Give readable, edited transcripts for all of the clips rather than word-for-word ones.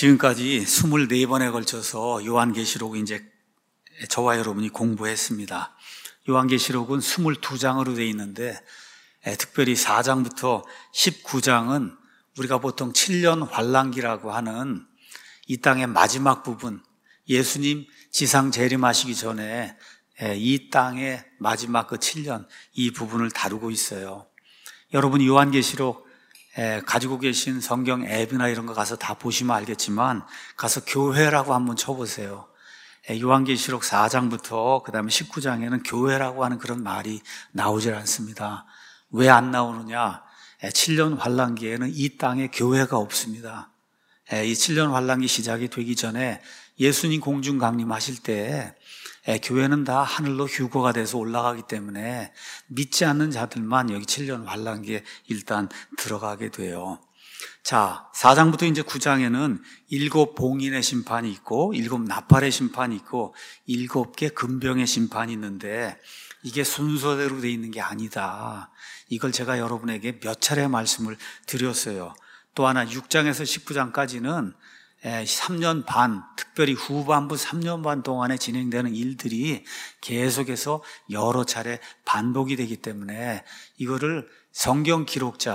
지금까지 24번에 걸쳐서 요한계시록 이제 저와 여러분이 공부했습니다. 요한계시록은 22장으로 되어 있는데 특별히 4장부터 19장은 우리가 보통 7년 환란기라고 하는 이 땅의 마지막 부분, 예수님 지상 재림하시기 전에 이 땅의 마지막 그 7년 이 부분을 다루고 있어요. 여러분이 요한계시록 가지고 계신 성경 앱이나 이런 거 가서 다 보시면 알겠지만 가서 교회라고 한번 쳐보세요. 요한계시록 4장부터 그 다음에 19장에는 교회라고 하는 그런 말이 나오질 않습니다. 왜 안 나오느냐? 7년 환란기에는 이 땅에 교회가 없습니다. 이 7년 환란기 시작이 되기 전에 예수님 공중 강림하실 때 교회는 다 하늘로 휴거가 돼서 올라가기 때문에 믿지 않는 자들만 여기 7년 환란기에 일단 들어가게 돼요. 자, 4장부터 이제 9장에는 7 봉인의 심판이 있고 7 나팔의 심판이 있고 7개 금병의 심판이 있는데 이게 순서대로 돼 있는 게 아니다. 이걸 제가 여러분에게 몇 차례 말씀을 드렸어요. 또 하나 6장에서 19장까지는 3년 반, 특별히 후반부 3년 반 동안에 진행되는 일들이 계속해서 여러 차례 반복이 되기 때문에 이거를 성경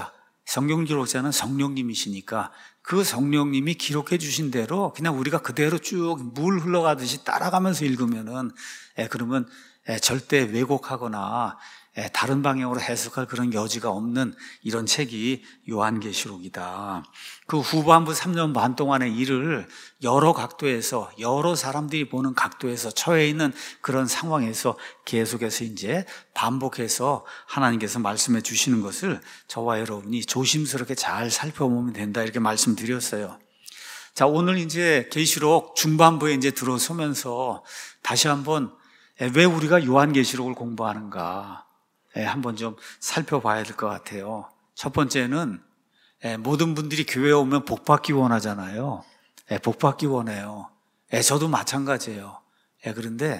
기록자는 성령님이시니까 그 성령님이 기록해 주신 대로 그냥 우리가 그대로 쭉 물 흘러가듯이 따라가면서 읽으면은 그러면 절대 왜곡하거나 다른 방향으로 해석할 그런 여지가 없는 이런 책이 요한계시록이다. 그 후반부 3년 반 동안의 일을 여러 각도에서, 여러 사람들이 보는 각도에서 처해 있는 그런 상황에서 계속해서 이제 반복해서 하나님께서 말씀해 주시는 것을 저와 여러분이 조심스럽게 잘 살펴보면 된다. 이렇게 말씀드렸어요. 자, 오늘 이제 계시록 중반부에 이제 들어서면서 다시 한번 왜 우리가 요한계시록을 공부하는가? 한번 좀 살펴봐야 될 것 같아요. 첫 번째는 모든 분들이 교회에 오면 복받기 원하잖아요. 복받기 원해요. 저도 마찬가지예요. 그런데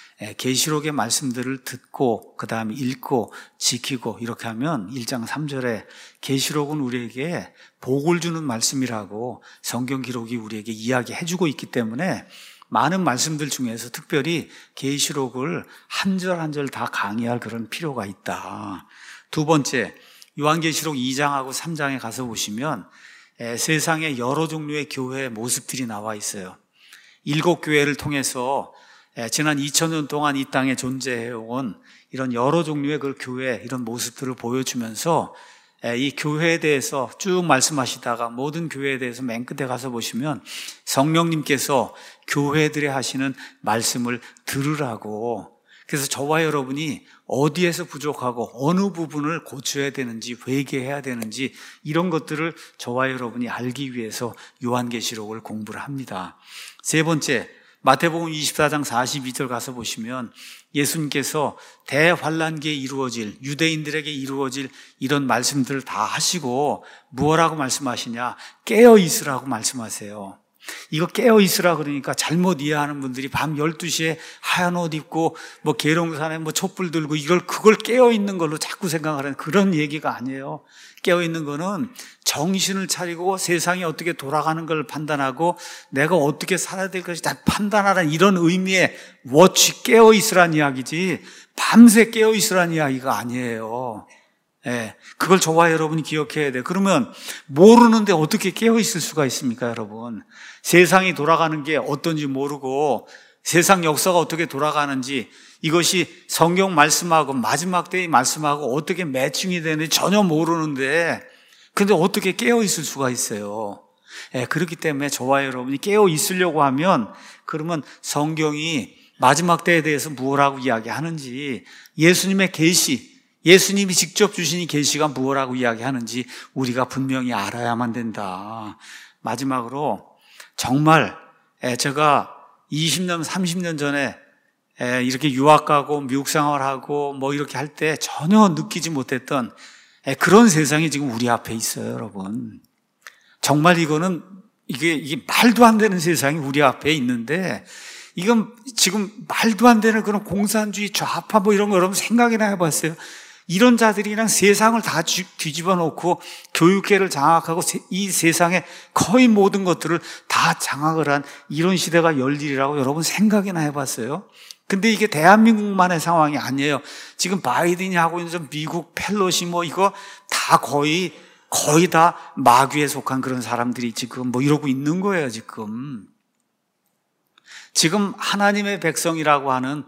계시록의 말씀들을 듣고 그 다음에 읽고 지키고 이렇게 하면 1장 3절에 계시록은 우리에게 복을 주는 말씀이라고 성경 기록이 우리에게 이야기해주고 있기 때문에 많은 말씀들 중에서 특별히 계시록을 한 절 한 절 다 강의할 그런 필요가 있다. 두 번째, 요한계시록 2장하고 3장에 가서 보시면 세상에 여러 종류의 교회의 모습들이 나와 있어요. 7 교회를 통해서 지난 2000년 동안 이 땅에 존재해온 이런 여러 종류의 그 교회 이런 모습들을 보여주면서 이 교회에 대해서 쭉 말씀하시다가 모든 교회에 대해서 맨 끝에 가서 보시면 성령님께서 교회들에 하시는 말씀을 들으라고, 그래서 저와 여러분이 어디에서 부족하고 어느 부분을 고쳐야 되는지 회개해야 되는지 이런 것들을 저와 여러분이 알기 위해서 요한계시록을 공부를 합니다. 세 번째, 마태복음 24장 42절 가서 보시면 예수님께서 대환란기에 이루어질, 유대인들에게 이루어질 이런 말씀들을 다 하시고 무엇라고 말씀하시냐? 깨어 있으라고 말씀하세요. 이거 깨어 있으라 그러니까 잘못 이해하는 분들이 밤 12시에 하얀 옷 입고 계룡산에 촛불 들고 그걸 깨어 있는 걸로 자꾸 생각하는 그런 얘기가 아니에요. 깨어 있는 거는 정신을 차리고 세상이 어떻게 돌아가는 걸 판단하고 내가 어떻게 살아야 될 것이 다 판단하라는 이런 의미의 워치, 깨어 있으란 이야기지 밤새 깨어 있으란 이야기가 아니에요. 그걸 저와 여러분이 기억해야 돼요. 그러면 모르는데 어떻게 깨어 있을 수가 있습니까, 여러분? 세상이 돌아가는 게 어떤지 모르고 세상 역사가 어떻게 돌아가는지 이것이 성경 말씀하고 마지막 때의 말씀하고 어떻게 매칭이 되는지 전혀 모르는데 근데 어떻게 깨어 있을 수가 있어요? 그렇기 때문에 저와 여러분이 깨어 있으려고 하면 그러면 성경이 마지막 때에 대해서 무엇라고 이야기하는지 예수님의 계시, 예수님이 직접 주신 이 계시가 무엇라고 이야기하는지 우리가 분명히 알아야만 된다. 마지막으로 정말 제가 20년, 30년 전에 이렇게 유학 가고 미국 생활하고 이렇게 할 때 전혀 느끼지 못했던 그런 세상이 지금 우리 앞에 있어요, 여러분. 정말 이게 말도 안 되는 세상이 우리 앞에 있는데 이건 지금 말도 안 되는 그런 공산주의 좌파 이런 거 여러분 생각이나 해봤어요? 이런 자들이랑 세상을 다 뒤집어 놓고 교육계를 장악하고 이 세상의 거의 모든 것들을 다 다 장악을 한 이런 시대가 열리리라고 여러분 생각이나 해봤어요? 근데 이게 대한민국만의 상황이 아니에요. 지금 바이든이 하고 있는 저 미국 펠로시 이거 다 거의 다 마귀에 속한 그런 사람들이 지금 이러고 있는 거예요, 지금. 지금 하나님의 백성이라고 하는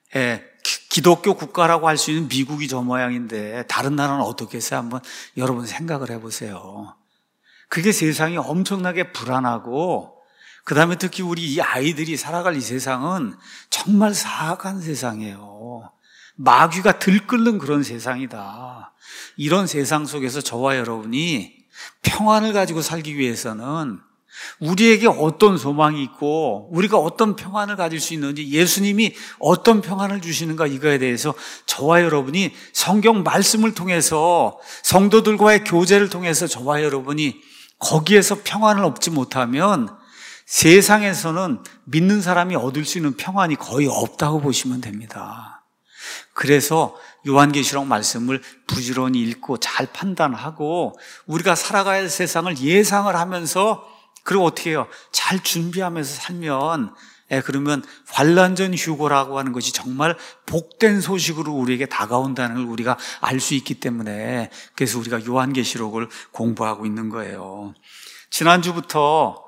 기독교 국가라고 할 수 있는 미국이 저 모양인데 다른 나라는 어떻겠어요? 한번 여러분 생각을 해보세요. 그게 세상이 엄청나게 불안하고 그 다음에 특히 우리 이 아이들이 살아갈 이 세상은 정말 사악한 세상이에요. 마귀가 들끓는 그런 세상이다. 이런 세상 속에서 저와 여러분이 평안을 가지고 살기 위해서는 우리에게 어떤 소망이 있고 우리가 어떤 평안을 가질 수 있는지, 예수님이 어떤 평안을 주시는가, 이거에 대해서 저와 여러분이 성경 말씀을 통해서, 성도들과의 교제를 통해서 저와 여러분이 거기에서 평안을 얻지 못하면 세상에서는 믿는 사람이 얻을 수 있는 평안이 거의 없다고 보시면 됩니다. 그래서 요한계시록 말씀을 부지런히 읽고 잘 판단하고 우리가 살아가야 할 세상을 예상을 하면서, 그리고 어떻게 해요? 잘 준비하면서 살면, 그러면 환난전 휴거라고 하는 것이 정말 복된 소식으로 우리에게 다가온다는 걸 우리가 알 수 있기 때문에, 그래서 우리가 요한계시록을 공부하고 있는 거예요. 지난주부터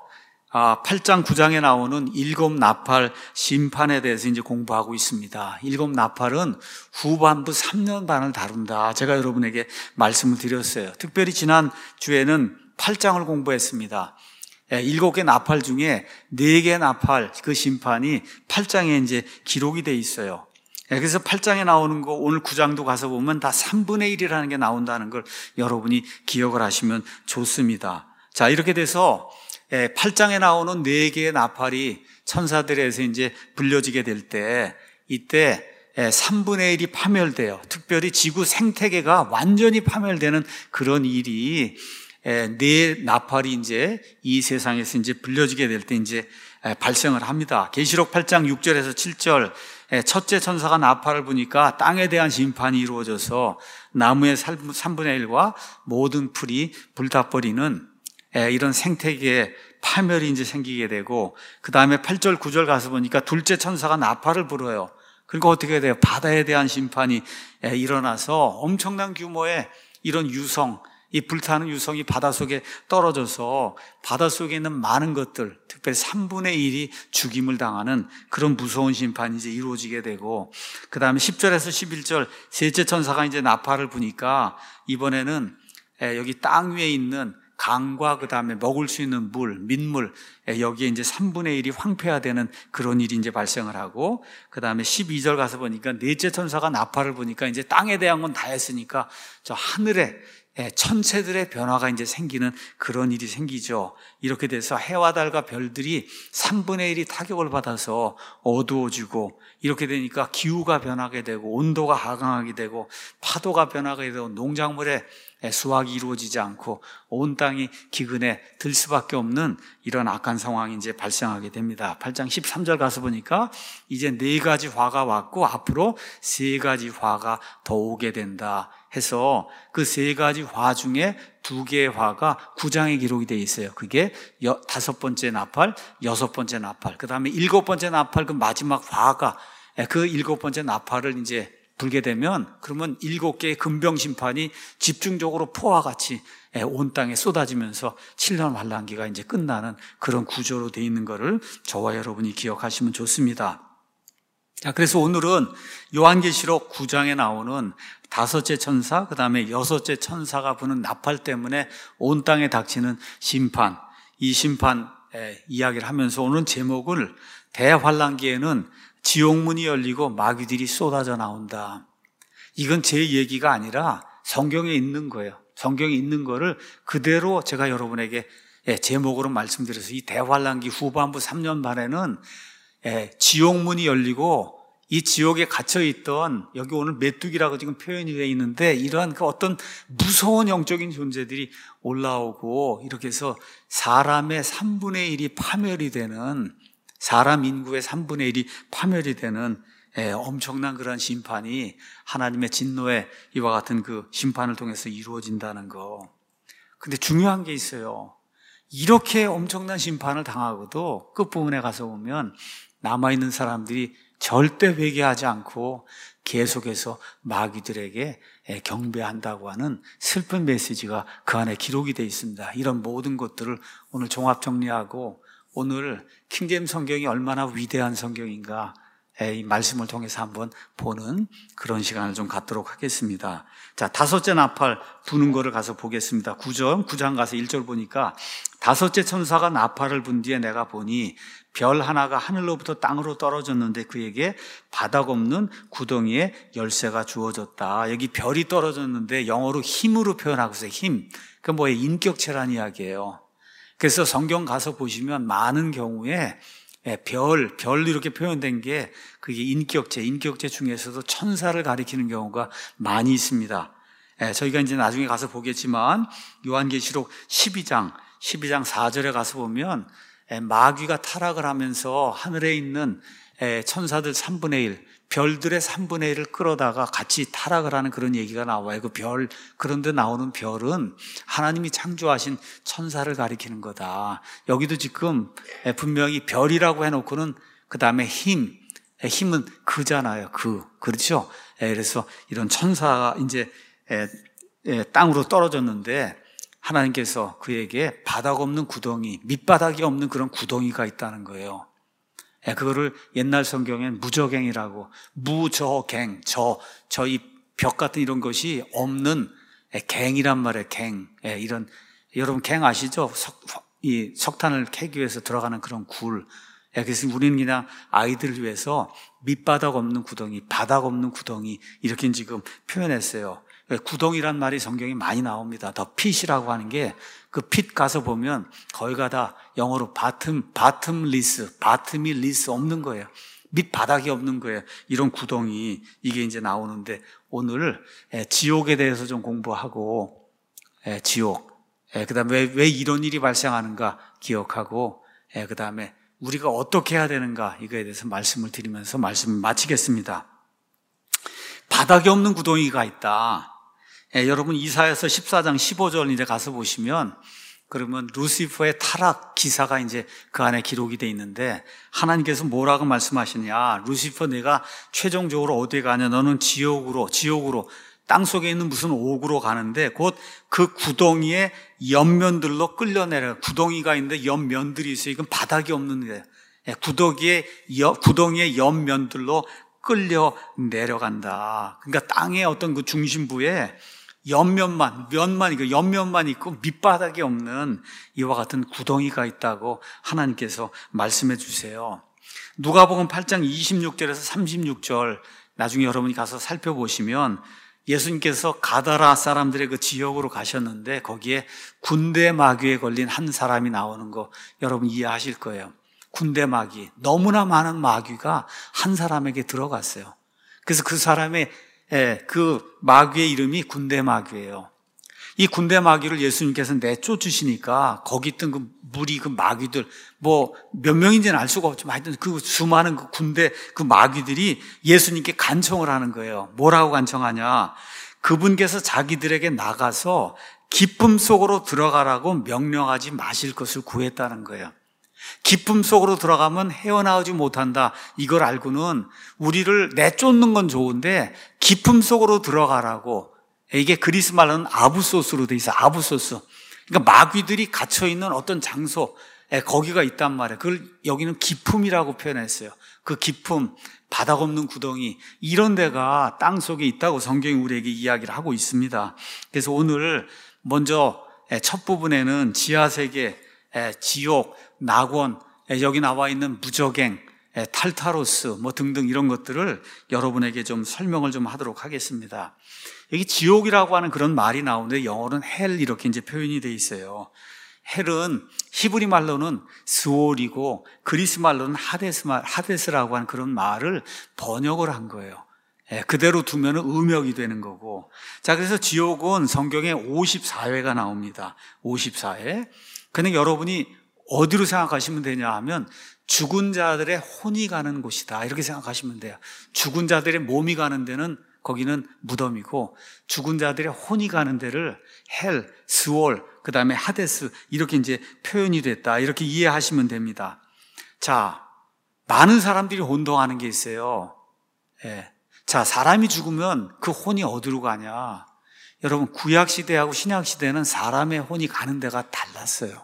8장 9장에 나오는 일곱 나팔 심판에 대해서 이제 공부하고 있습니다. 일곱 나팔은 후반부 3년 반을 다룬다, 제가 여러분에게 말씀을 드렸어요. 특별히 지난 주에는 8장을 공부했습니다. 7개 나팔 중에 4개 나팔 그 심판이 8장에 이제 기록이 돼 있어요. 그래서 8장에 나오는 거 오늘 9장도 가서 보면 다 3분의 1이라는 게 나온다는 걸 여러분이 기억을 하시면 좋습니다. 자, 이렇게 돼서 8장에 나오는 4개의 나팔이 천사들에서 이제 불려지게 될 때, 이때 3분의 1이 파멸돼요. 특별히 지구 생태계가 완전히 파멸되는 그런 일이 네 나팔이 이제 이 세상에서 이제 불려지게 될 때 이제 발생을 합니다. 계시록 8장 6절에서 7절, 첫째 천사가 나팔을 부니까 땅에 대한 심판이 이루어져서 나무의 3분의 1과 모든 풀이 불타버리는 이런 생태계의 파멸이 이제 생기게 되고, 그 다음에 8절 9절 가서 보니까 둘째 천사가 나팔을 불어요. 그리고 어떻게 돼요? 바다에 대한 심판이 일어나서 엄청난 규모의 이런 유성, 이 불타는 유성이 바닷속에 떨어져서 바닷속에 있는 많은 것들, 특별히 3분의 1이 죽임을 당하는 그런 무서운 심판이 이제 이루어지게 되고, 그 다음에 10절에서 11절 셋째 천사가 이제 나팔을 부니까 이번에는 여기 땅 위에 있는 강과 그 다음에 먹을 수 있는 물, 민물, 여기에 이제 3분의 1이 황폐화되는 그런 일이 이제 발생을 하고, 그 다음에 12절 가서 보니까 넷째 천사가 나팔을 부니까 이제 땅에 대한 건 다 했으니까 저 하늘에 천체들의 변화가 이제 생기는 그런 일이 생기죠. 이렇게 돼서 해와 달과 별들이 3분의 1이 타격을 받아서 어두워지고, 이렇게 되니까 기후가 변하게 되고 온도가 하강하게 되고 파도가 변하게 되고 농작물의 수확이 이루어지지 않고 온 땅이 기근에 들 수밖에 없는 이런 악한 상황이 이제 발생하게 됩니다. 8장 13절 가서 보니까 이제 4가지 화가 왔고 앞으로 3가지 화가 더 오게 된다 해서 그 3가지 화 중에 2개의 화가 9장에 기록이 되어 있어요. 그게 5번째 나팔, 6번째 나팔, 그 다음에 7번째 나팔, 그 마지막 화가 그 7번째 나팔을 이제 불게 되면, 그러면 7개의 금병 심판이 집중적으로 포와 같이 온 땅에 쏟아지면서 7년 환란기가 이제 끝나는 그런 구조로 되어 있는 것을 저와 여러분이 기억하시면 좋습니다. 자, 그래서 오늘은 요한계시록 9장에 나오는 5째 천사, 그 다음에 6째 천사가 부는 나팔 때문에 온 땅에 닥치는 심판, 이 심판 이야기를 하면서 오늘 제목을 대환란기에는 지옥문이 열리고 마귀들이 쏟아져 나온다. 이건 제 얘기가 아니라 성경에 있는 거예요. 성경에 있는 거를 그대로 제가 여러분에게 제목으로 말씀드려서, 이 대환란기 후반부 3년 반에는 지옥문이 열리고 이 지옥에 gat혀있던, 여기 오늘 메뚜기라고 지금 표현이 되어 있는데, 이러한 그 어떤 무서운 영적인 존재들이 올라오고, 이렇게 해서 사람의 3분의 1이 파멸이 되는, 사람 인구의 3분의 1이 파멸이 되는 엄청난 그런 심판이 하나님의 진노의 이와 같은 그 심판을 통해서 이루어진다는 거. 근데 중요한 게 있어요. 이렇게 엄청난 심판을 당하고도 끝부분에 가서 보면 남아있는 사람들이 절대 회개하지 않고 계속해서 마귀들에게 경배한다고 하는 슬픈 메시지가 그 안에 기록이 되어 있습니다. 이런 모든 것들을 오늘 종합 정리하고 오늘 킹제임스 성경이 얼마나 위대한 성경인가 이 말씀을 통해서 한번 보는 그런 시간을 좀 갖도록 하겠습니다. 자, 다섯째 나팔 부는 거를 가서 보겠습니다. 9장 가서 1절 보니까 다섯째 천사가 나팔을 분 뒤에 내가 보니 별 하나가 하늘로부터 땅으로 떨어졌는데 그에게 바닥 없는 구덩이에 열쇠가 주어졌다. 여기 별이 떨어졌는데 영어로 힘으로 표현하고 있어요. 힘. 그 뭐예요? 인격체란 이야기예요. 그래서 성경 가서 보시면 많은 경우에 별 이렇게 표현된 게 그게 인격체 중에서도 천사를 가리키는 경우가 많이 있습니다. 저희가 이제 나중에 가서 보겠지만 요한계시록 12장 4절에 가서 보면 마귀가 타락을 하면서 하늘에 있는 천사들 3분의 1, 별들의 3분의 1을 끌어다가 같이 타락을 하는 그런 얘기가 나와요. 그런데 나오는 별은 하나님이 창조하신 천사를 가리키는 거다. 여기도 지금 분명히 별이라고 해놓고는 그 다음에 힘은 그잖아요. 그렇죠? 그래서 이런 천사가 이제 땅으로 떨어졌는데 하나님께서 그에게 바닥 없는 구덩이, 밑바닥이 없는 그런 구덩이가 있다는 거예요. 그거를 옛날 성경엔 무저갱이라고, 이 벽 같은 이런 것이 없는 갱이란 말이에요. 갱. 여러분 갱 아시죠? 이 석탄을 캐기 위해서 들어가는 그런 굴. 그래서 우리는 그냥 아이들을 위해서 밑바닥 없는 구덩이, 바닥 없는 구덩이 이렇게 지금 표현했어요. 구덩이란 말이 성경에 많이 나옵니다. 더 핏이라고 하는 게 그 핏 가서 보면 거기가 다 영어로 바텀이 리스 없는 거예요. 밑바닥이 없는 거예요. 이런 구덩이 이게 이제 나오는데 오늘 지옥에 대해서 좀 공부하고 지옥 그다음에 왜 이런 일이 발생하는가 기억하고 그다음에 우리가 어떻게 해야 되는가 이거에 대해서 말씀을 드리면서 말씀을 마치겠습니다. 바닥이 없는 구덩이가 있다. 여러분 이사야서 14장 15절 이제 가서 보시면 그러면 루시퍼의 타락 기사가 이제 그 안에 기록이 돼 있는데 하나님께서 뭐라고 말씀하시냐? 루시퍼 내가 최종적으로 어디에 가냐? 너는 지옥으로 땅 속에 있는 무슨 옥으로 가는데 곧 그 구덩이의 옆면들로 끌려내려. 구덩이가 있는데 옆면들이 있어요. 이건 바닥이 없는 거예요. 구덩이의 옆면들로 끌려 내려간다. 그러니까 땅의 어떤 그 중심부에 옆면만 있고 밑바닥이 없는 이와 같은 구덩이가 있다고 하나님께서 말씀해 주세요. 누가복음 8장 26절에서 36절 나중에 여러분이 가서 살펴보시면 예수님께서 가다라 사람들의 그 지역으로 가셨는데 거기에 군대 마귀에 걸린 한 사람이 나오는 거 여러분 이해하실 거예요. 군대 마귀, 너무나 많은 마귀가 한 사람에게 들어갔어요. 그래서 그 사람의 그 마귀의 이름이 군대 마귀예요. 이 군대 마귀를 예수님께서 내쫓으시니까 거기 있던 그 무리 그 마귀들 뭐 몇 명인지는 알 수가 없지만 하여튼 그 수많은 그 군대 그 마귀들이 예수님께 간청을 하는 거예요. 뭐라고 간청하냐? 그분께서 자기들에게 나가서 기쁨 속으로 들어가라고 명령하지 마실 것을 구했다는 거예요. 기쁨 속으로 들어가면 헤어나오지 못한다. 이걸 알고는 우리를 내쫓는 건 좋은데 기쁨 속으로 들어가라고. 이게 그리스 말로는 아부소스로 돼 있어. 아부소스. 그러니까 마귀들이 갇혀있는 어떤 장소 거기가 있단 말이에요. 그걸 여기는 기품이라고 표현했어요. 그 기품, 바닥 없는 구덩이 이런 데가 땅 속에 있다고 성경이 우리에게 이야기를 하고 있습니다. 그래서 오늘 먼저 첫 부분에는 지하세계, 지옥, 낙원, 여기 나와 있는 무저갱, 탈타로스 뭐 등등 이런 것들을 여러분에게 좀 설명을 좀 하도록 하겠습니다. 여기 지옥이라고 하는 그런 말이 나오는데 영어로는 헬 이렇게 이제 표현이 돼 있어요. 헬은 히브리 말로는 스올이고 그리스 말로는 하데스라고 하는 그런 말을 번역을 한 거예요. 그대로 두면 음역이 되는 거고. 자, 그래서 지옥은 성경에 54회가 나옵니다. 54회. 근데 여러분이 어디로 생각하시면 되냐 하면 죽은 자들의 혼이 가는 곳이다. 이렇게 생각하시면 돼요. 죽은 자들의 몸이 가는 데는 거기는 무덤이고 죽은 자들의 혼이 가는 데를 헬, 스월, 그 다음에 하데스, 이렇게 이제 표현이 됐다. 이렇게 이해하시면 됩니다. 자, 많은 사람들이 혼동하는 게 있어요. 예. 자, 사람이 죽으면 그 혼이 어디로 가냐? 여러분, 구약시대하고 신약시대는 사람의 혼이 가는 데가 달랐어요.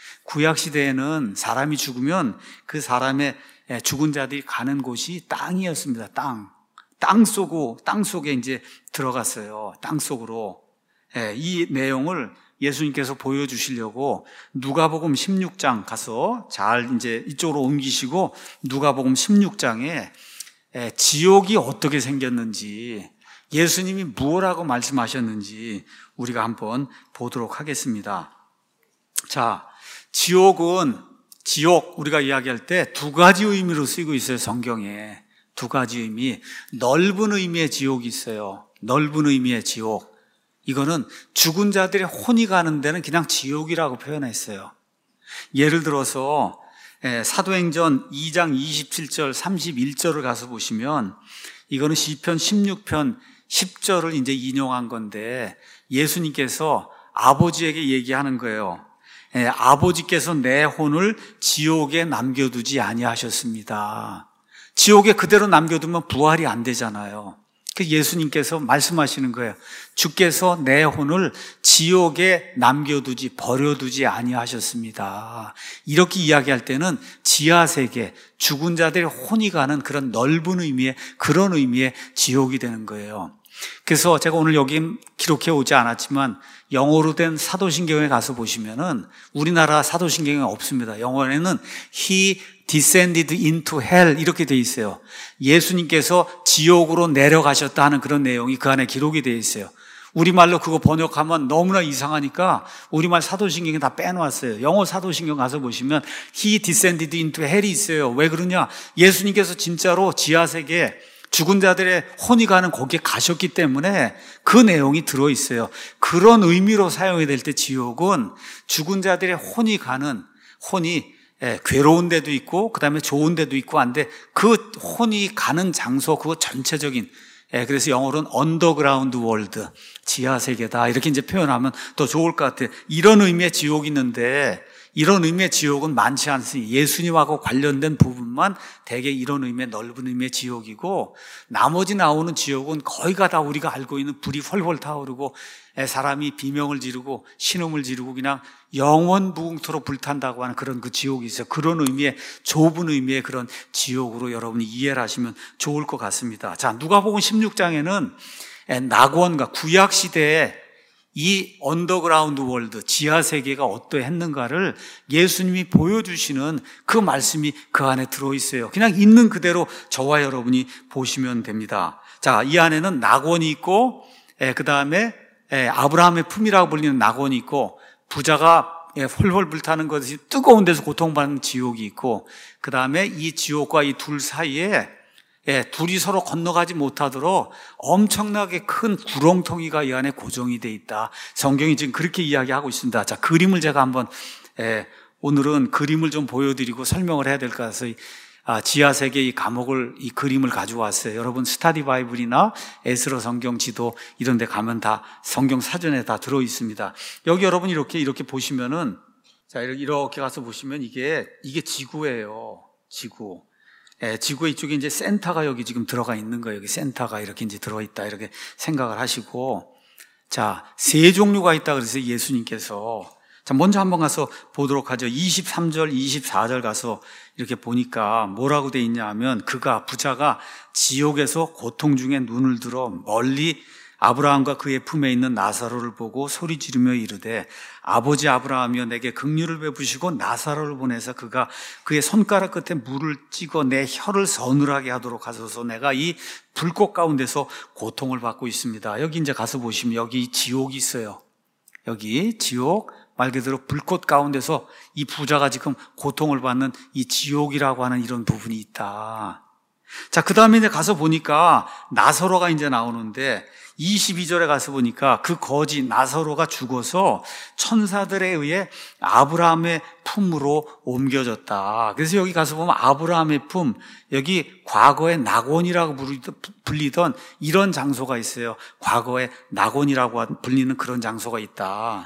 구약시대에는 사람이 죽으면 그 사람의 죽은 자들이 가는 곳이 땅이었습니다. 땅 속에 이제 들어갔어요. 땅 속으로. 이 내용을 예수님께서 보여주시려고 누가복음 16장 가서 잘 이제 이쪽으로 옮기시고 누가복음 16장에 지옥이 어떻게 생겼는지, 예수님이 무엇라고 말씀하셨는지 우리가 한번 보도록 하겠습니다. 자, 지옥, 우리가 이야기할 때 두 가지 의미로 쓰이고 있어요, 성경에. 두 가지 의미. 넓은 의미의 지옥이 있어요. 넓은 의미의 지옥. 이거는 죽은 자들의 혼이 가는 데는 그냥 지옥이라고 표현했어요. 예를 들어서 사도행전 2장 27절, 31절을 가서 보시면 이거는 시편 16편 10절을 이제 인용한 건데 예수님께서 아버지에게 얘기하는 거예요. 아버지께서 내 혼을 지옥에 남겨두지 아니하셨습니다. 지옥에 그대로 남겨두면 부활이 안 되잖아요. 예수님께서 말씀하시는 거예요. 주께서 내 혼을 지옥에 남겨두지, 버려두지 아니하셨습니다. 이렇게 이야기할 때는 지하세계, 죽은 자들의 혼이 가는 그런 넓은 의미의, 그런 의미의 지옥이 되는 거예요. 그래서 제가 오늘 여기 기록해 오지 않았지만 영어로 된 사도신경에 가서 보시면은 우리나라 사도신경에 없습니다. 영어에는 He descended into hell 이렇게 돼 있어요. 예수님께서 지옥으로 내려가셨다 하는 그런 내용이 그 안에 기록이 돼 있어요. 우리말로 그거 번역하면 너무나 이상하니까 우리말 사도신경에 다 빼놓았어요. 영어 사도신경 가서 보시면 He descended into hell이 있어요. 왜 그러냐? 예수님께서 진짜로 지하세계에 죽은 자들의 혼이 가는 거기에 가셨기 때문에 그 내용이 들어있어요. 그런 의미로 사용이 될 때 지옥은 죽은 자들의 혼이 가는, 혼이 괴로운 데도 있고 그 다음에 좋은 데도 있고 한데 그 혼이 가는 장소, 그거 전체적인, 그래서 영어로는 언더그라운드 월드, 지하세계다 이렇게 이제 표현하면 더 좋을 것 같아요. 이런 의미의 지옥이 있는데 이런 의미의 지옥은 많지 않습니다. 예수님하고 관련된 부분만 대개 이런 의미의 넓은 의미의 지옥이고 나머지 나오는 지옥은 거의가 다 우리가 알고 있는 불이 헐헐 타오르고 사람이 비명을 지르고 신음을 지르고 그냥 영원 무궁토록 불탄다고 하는 그런 그 지옥이 있어요. 그런 의미의 좁은 의미의 그런 지옥으로 여러분이 이해를 하시면 좋을 것 같습니다. 자, 누가복음 16장에는 낙원과 구약시대에 이 언더그라운드 월드, 지하세계가 어떠했는가를 예수님이 보여주시는 그 말씀이 그 안에 들어있어요. 그냥 있는 그대로 저와 여러분이 보시면 됩니다. 자, 이 안에는 낙원이 있고 그 다음에 아브라함의 품이라고 불리는 낙원이 있고 부자가 홀홀 불타는 것이 뜨거운 데서 고통받는 지옥이 있고 그 다음에 이 지옥과 이 둘 사이에 둘이 서로 건너가지 못하도록 엄청나게 큰 구렁텅이가 이 안에 고정이 돼 있다. 성경이 지금 그렇게 이야기하고 있습니다. 자, 그림을 제가 한번 오늘은 그림을 좀 보여드리고 설명을 해야 될 것 같아서 지하세계 이 감옥을, 이 그림을 가져왔어요. 여러분 스타디 바이블이나 에스라 성경 지도 이런 데 가면 다 성경 사전에 다 들어 있습니다. 여기 여러분 이렇게 보시면은, 자, 이렇게 가서 보시면 이게 지구예요. 지구. 지구의 이쪽에 이제 센터가 여기 지금 들어가 있는 거예요. 여기 센터가 이렇게 이제 들어있다. 이렇게 생각을 하시고. 자, 세 종류가 있다. 그래서 예수님께서. 자, 먼저 한번 가서 보도록 하죠. 23절, 24절 가서 이렇게 보니까 뭐라고 돼 있냐 하면 부자가 지옥에서 고통 중에 눈을 들어 멀리 아브라함과 그의 품에 있는 나사로를 보고 소리 지르며 이르되 아버지 아브라함이여 내게 긍휼을 베푸시고 나사로를 보내서 그가 그의 손가락 끝에 물을 찍어 내 혀를 서늘하게 하도록 하소서. 내가 이 불꽃 가운데서 고통을 받고 있습니다. 여기 이제 가서 보시면 여기 지옥이 있어요. 여기 지옥, 말 그대로 불꽃 가운데서 이 부자가 지금 고통을 받는 이 지옥이라고 하는 이런 부분이 있다. 자, 그 다음에 이제 가서 보니까 나사로가 이제 나오는데 22절에 가서 보니까 그 거지 나사로가 죽어서 천사들에 의해 아브라함의 품으로 옮겨졌다. 그래서 여기 가서 보면 아브라함의 품, 여기 과거의 낙원이라고 불리던 이런 장소가 있어요. 과거의 낙원이라고 불리는 그런 장소가 있다.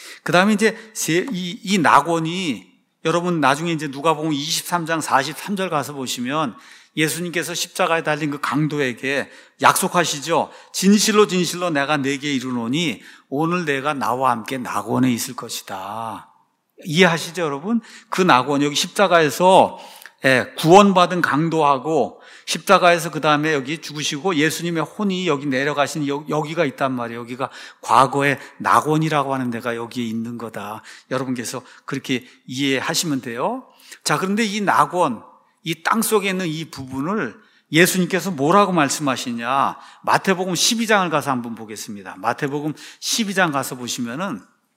그 다음에 이제 이 낙원이 여러분 나중에 이제 누가복음 23장 43절 가서 보시면 예수님께서 십자가에 달린 그 강도에게 약속하시죠. 진실로 진실로 내가 네게 이르노니 오늘 내가 나와 함께 낙원에 있을 것이다. 이해하시죠, 여러분? 그 낙원, 여기 십자가에서 구원받은 강도하고 십자가에서 그 다음에 여기 죽으시고 예수님의 혼이 여기 내려가신 여기가 있단 말이에요. 여기가 과거의 낙원이라고 하는 데가 여기에 있는 거다. 여러분께서 그렇게 이해하시면 돼요. 자, 그런데 이 낙원, 이 땅 속에 있는 이 부분을 예수님께서 뭐라고 말씀하시냐? 마태복음 12장을 가서 한번 보겠습니다. 마태복음 12장 가서 보시면은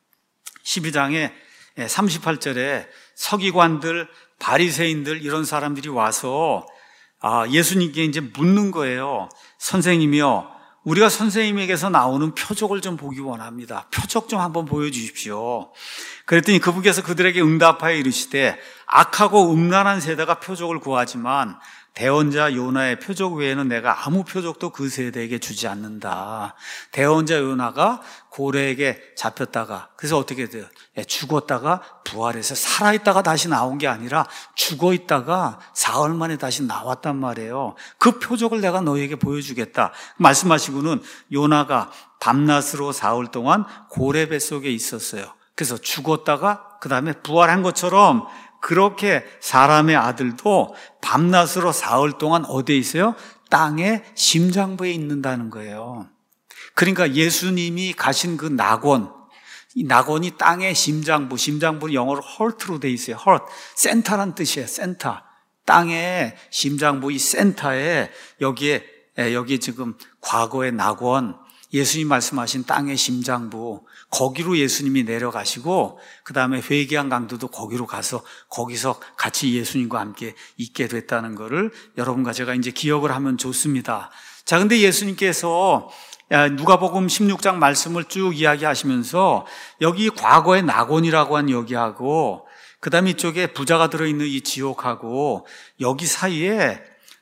12장에 38절에 서기관들, 바리새인들 이런 사람들이 와서 예수님께 이제 묻는 거예요. 선생님이요, 우리가 선생님에게서 나오는 표적을 좀 보기 원합니다. 표적 좀 한번 보여주십시오. 그랬더니 그분께서 그들에게 응답하여 이르시되 악하고 음란한 세대가 표적을 구하지만 대언자 요나의 표적 외에는 내가 아무 표적도 그 세대에게 주지 않는다. 대언자 요나가 고래에게 잡혔다가 그래서 어떻게 돼요? 죽었다가 부활해서 살아있다가 다시 나온 게 아니라 죽어있다가 사흘 만에 다시 나왔단 말이에요. 그 표적을 내가 너희에게 보여주겠다 말씀하시고는 요나가 밤낮으로 사흘 동안 고래 뱃속에 있었어요. 그래서 죽었다가 그 다음에 부활한 것처럼 그렇게 사람의 아들도 밤낮으로 사흘 동안 어디에 있어요? 땅의 심장부에 있는다는 거예요. 그러니까 예수님이 가신 그 낙원, 이 낙원이 땅의 심장부, 심장부는 영어로 heart로 돼 있어요. heart, 센터란 뜻이에요. 센터. 땅의 심장부, 이 센터에 여기에 지금 과거의 낙원, 예수님 말씀하신 땅의 심장부, 거기로 예수님이 내려가시고 그 다음에 회개한 강도도 거기로 가서 거기서 같이 예수님과 함께 있게 됐다는 것을 여러분과 제가 이제 기억을 하면 좋습니다. 자, 근데 예수님께서 누가복음 16장 말씀을 쭉 이야기하시면서 여기 과거의 낙원이라고 한 여기하고 그 다음에 이쪽에 부자가 들어있는 이 지옥하고 여기 사이에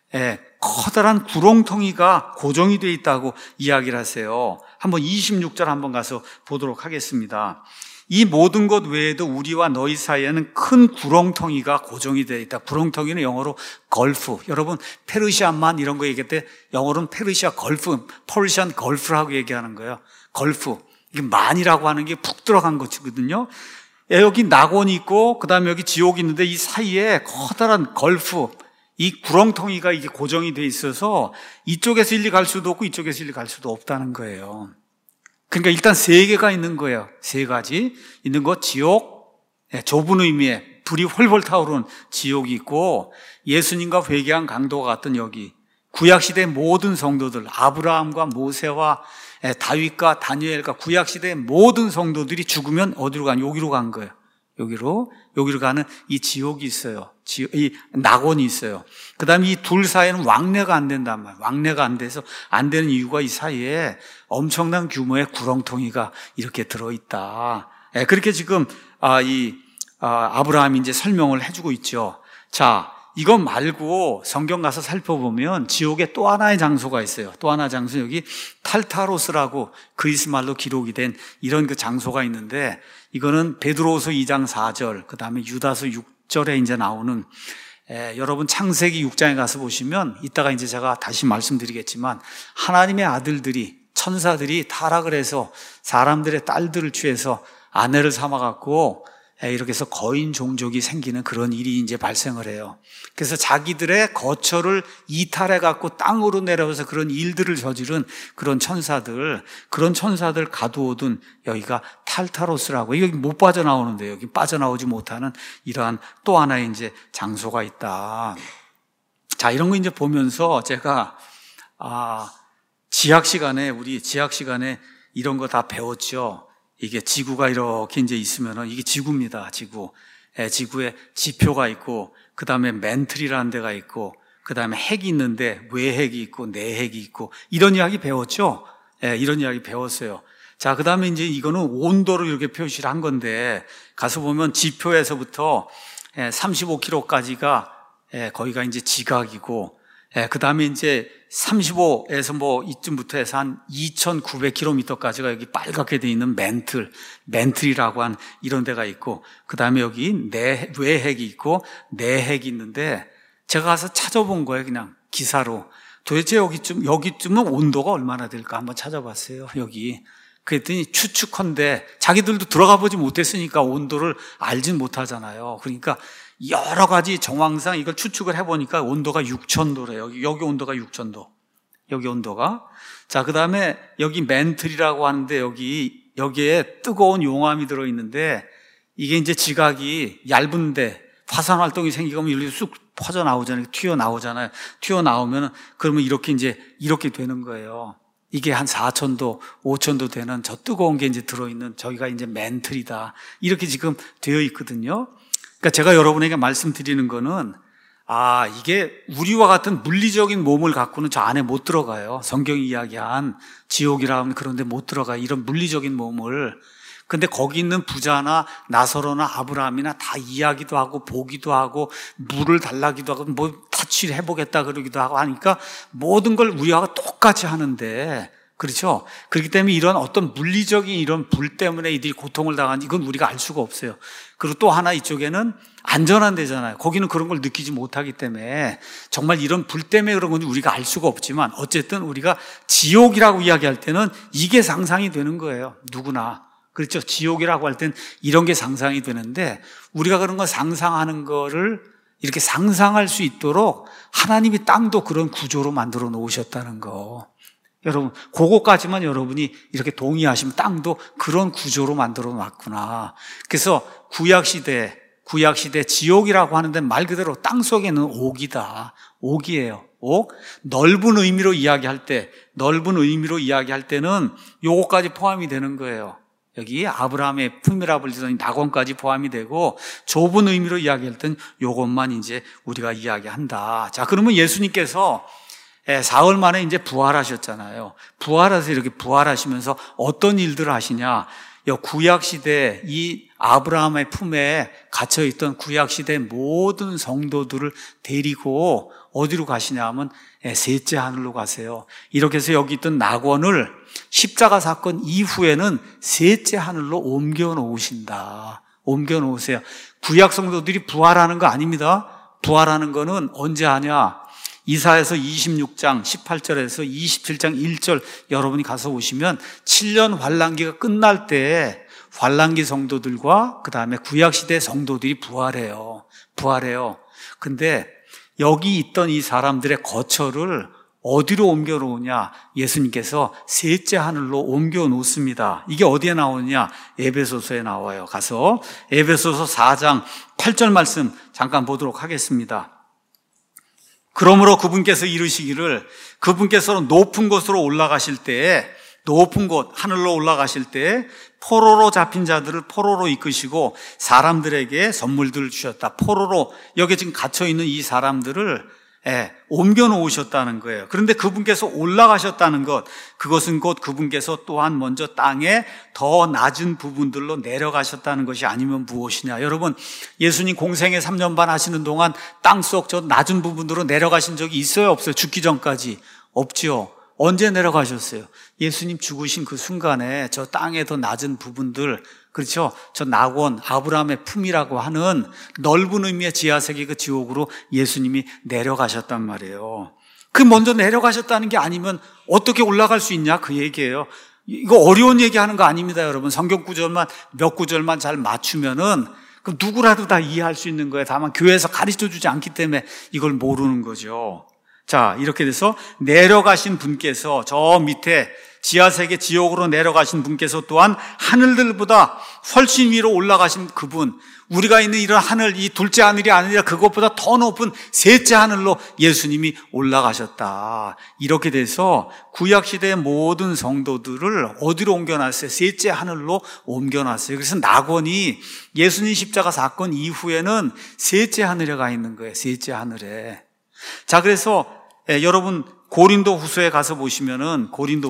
커다란 구렁텅이가 고정이 되어 있다고 이야기를 하세요. 한번 26절 한번 가서 보도록 하겠습니다. 이 모든 것 외에도 우리와 너희 사이에는 큰 구렁텅이가 고정이 되어 있다. 구렁텅이는 영어로 걸프. 여러분 페르시안만 이런 거 얘기할 때 영어로는 페르시아 걸프, 퍼시안 걸프라고 얘기하는 거예요. 걸프. 이게 만이라고 하는 게 푹 들어간 것이거든요. 여기 낙원이 있고 그 다음에 여기 지옥이 있는데 이 사이에 커다란 걸프, 이 구렁텅이가 이게 고정이 돼 있어서 이쪽에서 일리 갈 수도 없고 이쪽에서 일리 갈 수도 없다는 거예요. 그러니까 일단 세 개가 있는 거예요. 세 가지 있는 것. 지옥, 좁은 의미의 불이 훨훨 타오르는 지옥이 있고 예수님과 회개한 강도가 같은 여기 구약시대의 모든 성도들, 아브라함과 모세와 다윗과 다니엘과 구약시대의 모든 성도들이 죽으면 어디로 가냐? 여기로 간 거예요. 여기로 가는 이 지옥이 있어요. 이 낙원이 있어요. 그 다음에 이 둘 사이에는 왕래가 안 된단 말이에요. 왕래가 안 돼서 안 되는 이유가 이 사이에 엄청난 규모의 구렁텅이가 이렇게 들어있다. 그렇게 지금 아브라함이 이제 설명을 해주고 있죠. 자, 이것 말고 성경 가서 살펴보면 지옥에 또 하나의 장소가 있어요. 또 하나 장소, 여기 탈타로스라고 그리스 말로 기록이 된 이런 그 장소가 있는데 이거는 베드로후서 2장 4절, 그 다음에 유다서 6절에 이제 나오는 여러분 창세기 6장에 가서 보시면 이따가 이제 제가 다시 말씀드리겠지만 하나님의 아들들이 천사들이 타락을 해서 사람들의 딸들을 취해서 아내를 삼아갖고 이렇게 해서 거인 종족이 생기는 그런 일이 이제 발생을 해요. 그래서 자기들의 거처를 이탈해갖고 땅으로 내려와서 그런 일들을 저지른 그런 천사들 가두어둔 여기가 탈타로스라고, 여기 못 빠져나오는데 여기 빠져나오지 못하는 이러한 또 하나의 이제 장소가 있다. 자, 이런 거 이제 보면서 제가 지학 시간에 이런 거 다 배웠죠. 이게 지구가 이렇게 이제 있으면은 이게 지구입니다. 지구에 지표가 있고, 그 다음에 멘틀이라는 데가 있고, 그 다음에 핵이 있는데 외핵이 있고 내핵이 있고, 이런 이야기 배웠죠? 이런 이야기 배웠어요. 자, 그 다음에 이제 이거는 온도를 이렇게 표시를 한 건데, 가서 보면 지표에서부터 35km까지가 거기가 이제 지각이고, 그 다음에 이제 35에서 뭐 이쯤부터 해서 한 2,900km까지가 여기 빨갛게 돼 있는 멘틀이라고 한 이런 데가 있고, 그 다음에 여기 외핵이 있고 내핵이 있는데, 제가 가서 찾아본 거예요. 그냥 기사로. 도대체 여기쯤은 온도가 얼마나 될까 한번 찾아봤어요. 여기. 그랬더니 추측컨대, 자기들도 들어가 보지 못했으니까 온도를 알진 못하잖아요. 그러니까 여러 가지 정황상 이걸 추측을 해보니까 온도가 6,000도래요. 여기 온도가 6,000도. 여기 온도가. 자, 그 다음에 여기 멘틀이라고 하는데 여기에 뜨거운 용암이 들어있는데, 이게 이제 지각이 얇은데 화산 활동이 생기면 이렇게 쑥 퍼져 나오잖아요. 튀어나오잖아요. 튀어나오면 그러면 이렇게 되는 거예요. 이게 한 4,000도, 5,000도 되는 저 뜨거운 게 이제 들어있는 저기가 이제 멘틀이다. 이렇게 지금 되어 있거든요. 그러니까 제가 여러분에게 말씀드리는 거는, 이게 우리와 같은 물리적인 몸을 갖고는 저 안에 못 들어가요. 성경이 이야기한 지옥이라 하면 그런 데 못 들어가요. 이런 물리적인 몸을. 근데 거기 있는 부자나 나사로나 아브라함이나 다 이야기도 하고 보기도 하고 물을 달라기도 하고 뭐 타치를 해보겠다 그러기도 하고 하니까 모든 걸 우리와 똑같이 하는데, 그렇죠? 그렇기 때문에 이런 어떤 물리적인 이런 불 때문에 이들이 고통을 당하는지 이건 우리가 알 수가 없어요. 그리고 또 하나 이쪽에는 안전한 데잖아요. 거기는 그런 걸 느끼지 못하기 때문에 정말 이런 불 때문에 그런 건지 우리가 알 수가 없지만, 어쨌든 우리가 지옥이라고 이야기할 때는 이게 상상이 되는 거예요. 누구나. 그렇죠. 지옥이라고 할 땐 이런 게 상상이 되는데, 우리가 그런 거 상상하는 거를 이렇게 상상할 수 있도록 하나님이 땅도 그런 구조로 만들어 놓으셨다는 거. 여러분, 그거까지만 여러분이 이렇게 동의하시면 땅도 그런 구조로 만들어 놨구나. 그래서 구약시대 지옥이라고 하는데 말 그대로 땅 속에는 옥이다. 옥이에요. 옥. 넓은 의미로 이야기할 때는 요거까지 포함이 되는 거예요. 여기 아브라함의 품이라 불리던 낙원까지 포함이 되고, 좁은 의미로 이야기할 땐 요것만 이제 우리가 이야기한다. 자, 그러면 예수님께서 사흘 만에 이제 부활하셨잖아요. 부활해서 이렇게 부활하시면서 어떤 일들을 하시냐? 구약시대 이 아브라함의 품에 갇혀있던 구약시대 모든 성도들을 데리고 어디로 가시냐 하면 셋째 하늘로 가세요. 이렇게 해서 여기 있던 낙원을 십자가 사건 이후에는 셋째 하늘로 옮겨 놓으신다. 옮겨 놓으세요. 구약 성도들이 부활하는 거 아닙니다. 부활하는 거는 언제 하냐? 이사야서 26장 18절에서 27장 1절 여러분이 가서 보시면 7년 환란기가 끝날 때 환란기 성도들과 그 다음에 구약시대 성도들이 부활해요. 근데 여기 있던 이 사람들의 거처를 어디로 옮겨 놓으냐? 예수님께서 셋째 하늘로 옮겨 놓습니다. 이게 어디에 나오느냐? 에베소서에 나와요. 가서 에베소서 4장 8절 말씀 잠깐 보도록 하겠습니다. 그러므로 그분께서 이르시기를, 그분께서 높은 곳으로 올라가실 때에, 높은 곳 하늘로 올라가실 때에 포로로 잡힌 자들을 포로로 이끄시고 사람들에게 선물들을 주셨다. 포로로 여기 지금 갇혀있는 이 사람들을 옮겨 놓으셨다는 거예요. 그런데 그분께서 올라가셨다는 것, 그것은 곧 그분께서 또한 먼저 땅에 더 낮은 부분들로 내려가셨다는 것이 아니면 무엇이냐? 여러분, 예수님 공생애 3년 반 하시는 동안 땅속 저 낮은 부분으로 내려가신 적이 있어요? 없어요? 죽기 전까지? 없지요. 언제 내려가셨어요? 예수님 죽으신 그 순간에 저 땅의 더 낮은 부분들, 그렇죠? 저 낙원, 아브라함의 품이라고 하는 넓은 의미의 지하세계 그 지옥으로 예수님이 내려가셨단 말이에요. 그 먼저 내려가셨다는 게 아니면 어떻게 올라갈 수 있냐? 그 얘기예요. 이거 어려운 얘기하는 거 아닙니다, 여러분. 성경 구절만, 몇 구절만 잘 맞추면은 그 누구라도 다 이해할 수 있는 거예요. 다만 교회에서 가르쳐 주지 않기 때문에 이걸 모르는 거죠. 자, 이렇게 돼서 내려가신 분께서 저 밑에 지하세계 지옥으로 내려가신 분께서 또한 하늘들보다 훨씬 위로 올라가신 그분, 우리가 있는 이런 하늘, 이 둘째 하늘이 아니라 그것보다 더 높은 셋째 하늘로 예수님이 올라가셨다. 이렇게 돼서 구약시대의 모든 성도들을 어디로 옮겨놨어요? 셋째 하늘로 옮겨놨어요. 그래서 낙원이 예수님 십자가 사건 이후에는 셋째 하늘에 가 있는 거예요. 셋째 하늘에. 자, 그래서 여러분 고린도후서에 가서 보시면은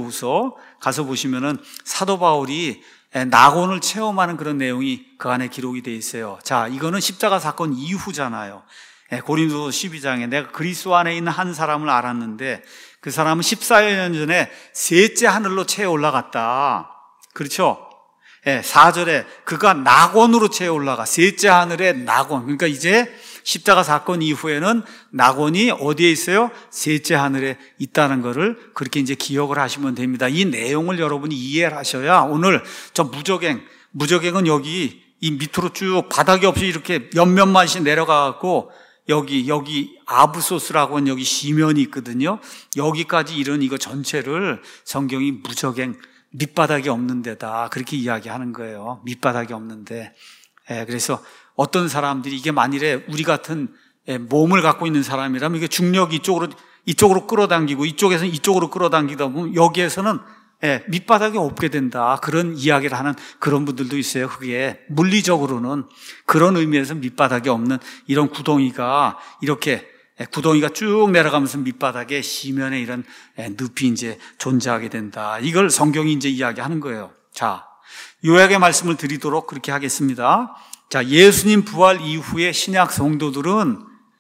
사도 바울이 낙원을 체험하는 그런 내용이 그 안에 기록이 돼 있어요. 자, 이거는 십자가 사건 이후잖아요. 고린도서 12장에 내가 그리스도 안에 있는 한 사람을 알았는데 그 사람은 14년 전에 셋째 하늘로 채 올라갔다. 그렇죠? 4절에 그가 낙원으로 채 올라가. 셋째 하늘에 낙원. 그러니까 이제 십자가 사건 이후에는 낙원이 어디에 있어요? 셋째 하늘에 있다는 것을 그렇게 이제 기억을 하시면 됩니다. 이 내용을 여러분이 이해를 하셔야 오늘 저 무저갱은 여기 이 밑으로 쭉 바닥이 없이 이렇게 몇몇만씩 내려가갖고 여기 아브소스라고 하는 여기 시면이 있거든요. 여기까지 이런 이거 전체를 성경이 무저갱 밑바닥이 없는 데다 그렇게 이야기하는 거예요. 밑바닥이 없는데. 그래서 어떤 사람들이 이게 만일에 우리 같은 몸을 갖고 있는 사람이라면 이게 중력이 이쪽으로 끌어당기고 이쪽에서는 이쪽으로 끌어당기다 보면 여기에서는 밑바닥이 없게 된다. 그런 이야기를 하는 그런 분들도 있어요. 그게 물리적으로는 그런 의미에서 밑바닥이 없는 이런 구덩이가 이렇게 구덩이가 쭉 내려가면서 밑바닥에 시면에 이런 늪이 이제 존재하게 된다. 이걸 성경이 이제 이야기하는 거예요. 자, 요약의 말씀을 드리도록 그렇게 하겠습니다. 자, 예수님 부활 이후에 신약 성도들은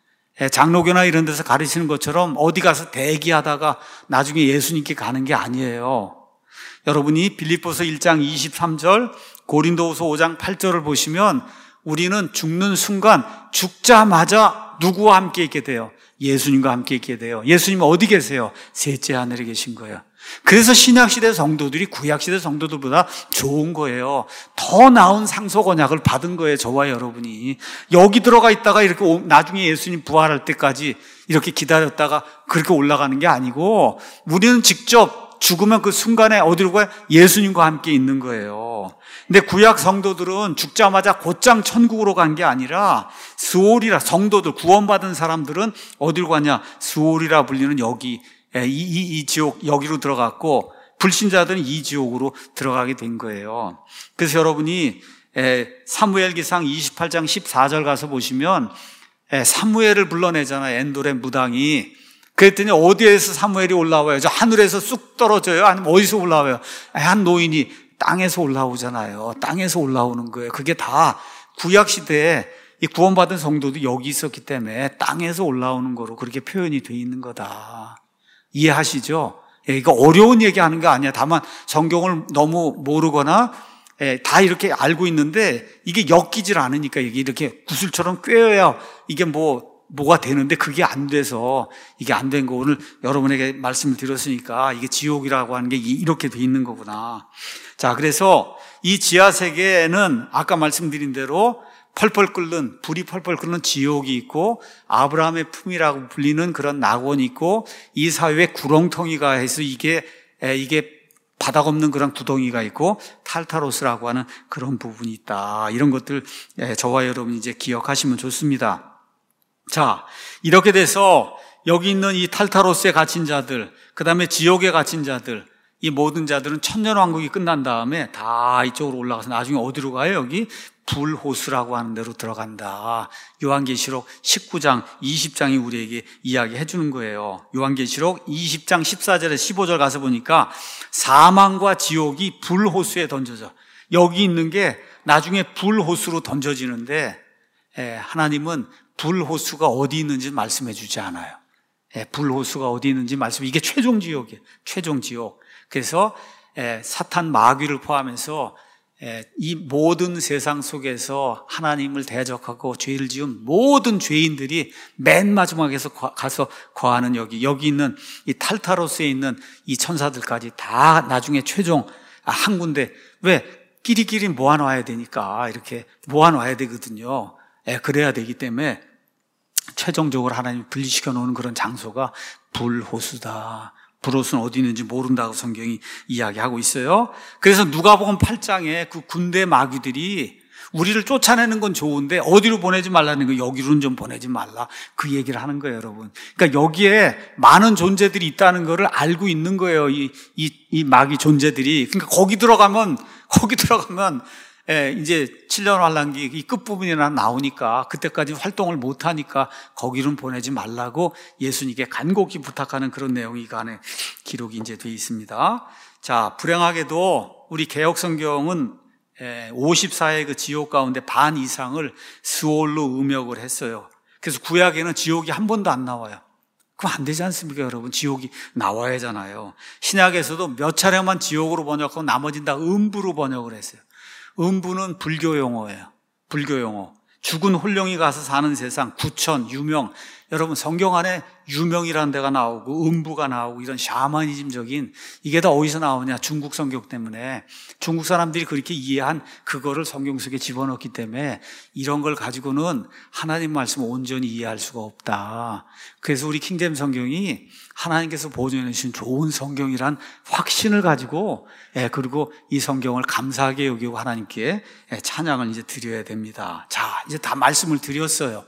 장로교나 이런 데서 가르치는 것처럼 어디 가서 대기하다가 나중에 예수님께 가는 게 아니에요. 여러분이 빌립보서 1장 23절, 고린도후서 5장 8절을 보시면 우리는 죽는 순간 죽자마자 누구와 함께 있게 돼요? 예수님과 함께 있게 돼요. 예수님 어디 계세요? 셋째 하늘에 계신 거예요. 그래서 신약시대 성도들이 구약시대 성도들보다 좋은 거예요. 더 나은 상속 언약을 받은 거예요. 저와 여러분이. 여기 들어가 있다가 이렇게 나중에 예수님 부활할 때까지 이렇게 기다렸다가 그렇게 올라가는 게 아니고 우리는 직접 죽으면 그 순간에 어디로 가요? 예수님과 함께 있는 거예요. 근데 구약 성도들은 죽자마자 곧장 천국으로 간 게 아니라 스올이라, 성도들 구원받은 사람들은 어디로 가냐? 스올이라 불리는 여기 이 지옥 여기로 들어갔고 불신자들은 이 지옥으로 들어가게 된 거예요. 그래서 여러분이 사무엘기상 28장 14절 가서 보시면 사무엘을 불러내잖아요. 엔돌의 무당이. 그랬더니 어디에서 사무엘이 올라와요? 저 하늘에서 쑥 떨어져요? 아니면 어디서 올라와요? 한 노인이 땅에서 올라오잖아요. 땅에서 올라오는 거예요. 그게 다 구약시대에 이 구원받은 성도도 여기 있었기 때문에 땅에서 올라오는 거로 그렇게 표현이 돼 있는 거다. 이해하시죠? 이거 어려운 얘기하는 게 아니야. 다만 성경을 너무 모르거나 다 이렇게 알고 있는데 이게 엮이질 않으니까 이게 이렇게 구슬처럼 꿰어야 이게 뭐가 되는데 그게 안 돼서 이게 안 된 거 오늘 여러분에게 말씀을 드렸으니까 이게 지옥이라고 하는 게 이렇게 돼 있는 거구나. 자, 그래서 이 지하 세계에는 아까 말씀드린 대로 불이 펄펄 끓는 지옥이 있고 아브라함의 품이라고 불리는 그런 낙원이 있고 이 사회에 구렁텅이가 해서 이게 바닥 없는 그런 구덩이가 있고 탈타로스라고 하는 그런 부분이 있다. 이런 것들 저와 여러분이 이제 기억하시면 좋습니다. 자, 이렇게 돼서 여기 있는 이 탈타로스에 갇힌 자들, 그 다음에 지옥에 갇힌 자들, 이 모든 자들은 천년왕국이 끝난 다음에 다 이쪽으로 올라가서 나중에 어디로 가요? 여기 불호수라고 하는 데로 들어간다. 요한계시록 19장, 20장이 우리에게 이야기해 주는 거예요. 요한계시록 20장 14절에 15절 가서 보니까 사망과 지옥이 불호수에 던져져. 여기 있는 게 나중에 불호수로 던져지는데 하나님은 불호수가 어디 있는지 말씀해 주지 않아요. 불호수가 어디 있는지 이게 최종 지옥이에요. 최종 지옥. 그래서 사탄 마귀를 포함해서 이 모든 세상 속에서 하나님을 대적하고 죄를 지은 모든 죄인들이 맨 마지막에서 가서 거하는 여기 있는 이 탈타로스에 있는 이 천사들까지 다 나중에 최종 한 군데. 왜? 끼리끼리 모아놔야 되니까 이렇게 모아놔야 되거든요. 그래야 되기 때문에 최종적으로 하나님이 분리시켜 놓은 그런 장소가 불호수다. 불호수는 어디 있는지 모른다고 성경이 이야기하고 있어요. 그래서 누가복음 8장에 그 군대 마귀들이 우리를 쫓아내는 건 좋은데 어디로 보내지 말라는 거, 여기로는 좀 보내지 말라. 그 얘기를 하는 거예요, 여러분. 그러니까 여기에 많은 존재들이 있다는 거를 알고 있는 거예요, 이 마귀 존재들이. 그러니까 거기 들어가면 이제 7년 환란기 이 끝부분이나 나오니까 그때까지 활동을 못하니까 거기는 보내지 말라고 예수님께 간곡히 부탁하는 그런 내용이 이 안에 기록이 이제 되어 있습니다. 자, 불행하게도 우리 개혁성경은 54의 그 지옥 가운데 반 이상을 스올로 음역을 했어요. 그래서 구약에는 지옥이 한 번도 안 나와요. 그럼 안 되지 않습니까, 여러분? 지옥이 나와야 하잖아요. 신약에서도 몇 차례만 지옥으로 번역하고 나머지는 다 음부로 번역을 했어요. 음부는 불교 용어예요. 불교 용어. 죽은 홀령이 가서 사는 세상, 구천, 유명. 여러분, 성경 안에 유명이라는 데가 나오고 음부가 나오고 이런 샤머니즘적인, 이게 다 어디서 나오냐? 중국 성경 때문에. 중국 사람들이 그렇게 이해한 그거를 성경 속에 집어넣기 때문에 이런 걸 가지고는 하나님 말씀을 온전히 이해할 수가 없다. 그래서 우리 킹제임 성경이 하나님께서 보존해 주신 좋은 성경이란 확신을 가지고, 그리고 이 성경을 감사하게 여기고 하나님께 찬양을 이제 드려야 됩니다. 자, 이제 다 말씀을 드렸어요.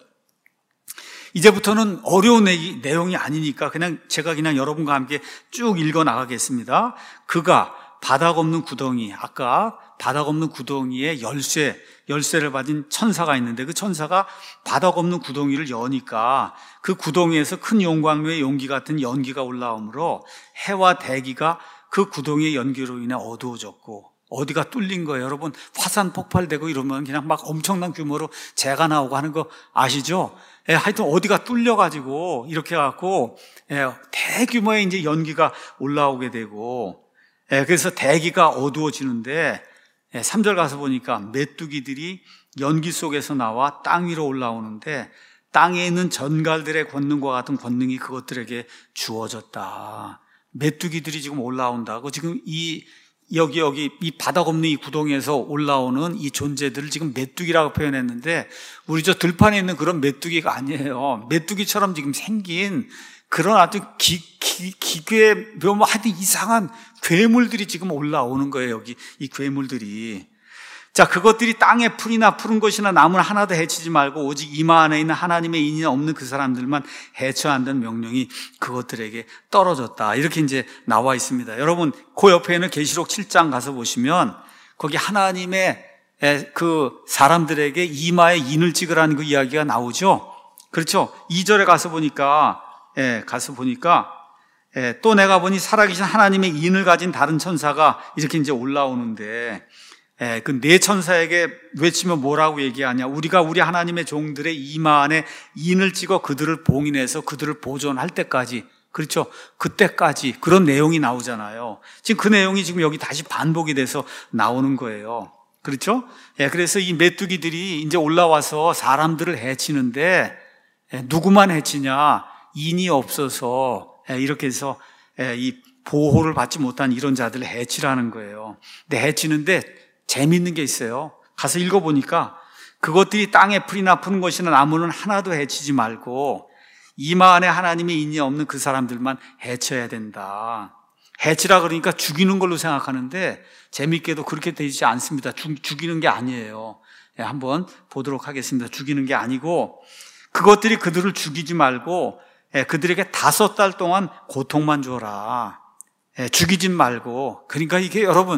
이제부터는 어려운 내용이 아니니까 제가 그냥 여러분과 함께 쭉 읽어 나가겠습니다. 그가 바닥 없는 구덩이, 아까 바닥 없는 구덩이에 열쇠를 받은 천사가 있는데 그 천사가 바닥 없는 구덩이를 여니까 그 구덩이에서 큰 용광로의 용기 같은 연기가 올라오므로 해와 대기가 그 구덩이의 연기로 인해 어두워졌고, 어디가 뚫린 거예요. 여러분, 화산 폭발되고 이러면 그냥 막 엄청난 규모로 재가 나오고 하는 거 아시죠? 하여튼 어디가 뚫려가지고 이렇게 해갖고 대규모의 이제 연기가 올라오게 되고, 그래서 대기가 어두워지는데 3절 가서 보니까 메뚜기들이 연기 속에서 나와 땅 위로 올라오는데 땅에 있는 전갈들의 권능과 같은 권능이 그것들에게 주어졌다. 메뚜기들이 지금 올라온다고, 지금 여기 이 바닥 없는 이 구덩이에서 올라오는 이 존재들을 지금 메뚜기라고 표현했는데, 우리 저 들판에 있는 그런 메뚜기가 아니에요. 메뚜기처럼 지금 생긴 그런 아주 기괴, 하여튼 이상한 괴물들이 지금 올라오는 거예요. 여기 이 괴물들이. 자, 그것들이 땅에 풀이나 푸른 것이나 나무를 하나도 해치지 말고 오직 이마 안에 있는 하나님의 인이 없는 그 사람들만 해쳐야 한다는 명령이 그것들에게 떨어졌다. 이렇게 이제 나와 있습니다. 여러분, 그 옆에는 계시록 7장 가서 보시면 거기 하나님의 그 사람들에게 이마에 인을 찍으라는 그 이야기가 나오죠. 그렇죠? 2절에 가서 보니까 또 내가 보니 살아계신 하나님의 인을 가진 다른 천사가 이렇게 이제 올라오는데, 그 네 천사에게 외치면 뭐라고 얘기하냐? 우리가 우리 하나님의 종들의 이마 안에 인을 찍어 그들을 봉인해서 그들을 보존할 때까지, 그렇죠? 그때까지 그런 내용이 나오잖아요. 지금 그 내용이 지금 여기 다시 반복이 돼서 나오는 거예요. 그렇죠? 그래서 이 메뚜기들이 이제 올라와서 사람들을 해치는데, 누구만 해치냐? 인이 없어서 이렇게 해서 이 보호를 받지 못한 이런 자들을 해치라는 거예요. 근데 해치는데 재미있는 게 있어요. 가서 읽어보니까 그것들이 땅에 풀이나 푸는 것이나 나무는 하나도 해치지 말고 이마 안에 하나님의 인이 없는 그 사람들만 해쳐야 된다. 해치라 그러니까 죽이는 걸로 생각하는데 재미있게도 그렇게 되지 않습니다. 죽이는 게 아니에요. 한번 보도록 하겠습니다. 죽이는 게 아니고 그것들이 그들을 죽이지 말고 그들에게 5달 동안 고통만 줘라. 죽이진 말고. 그러니까 이게 여러분,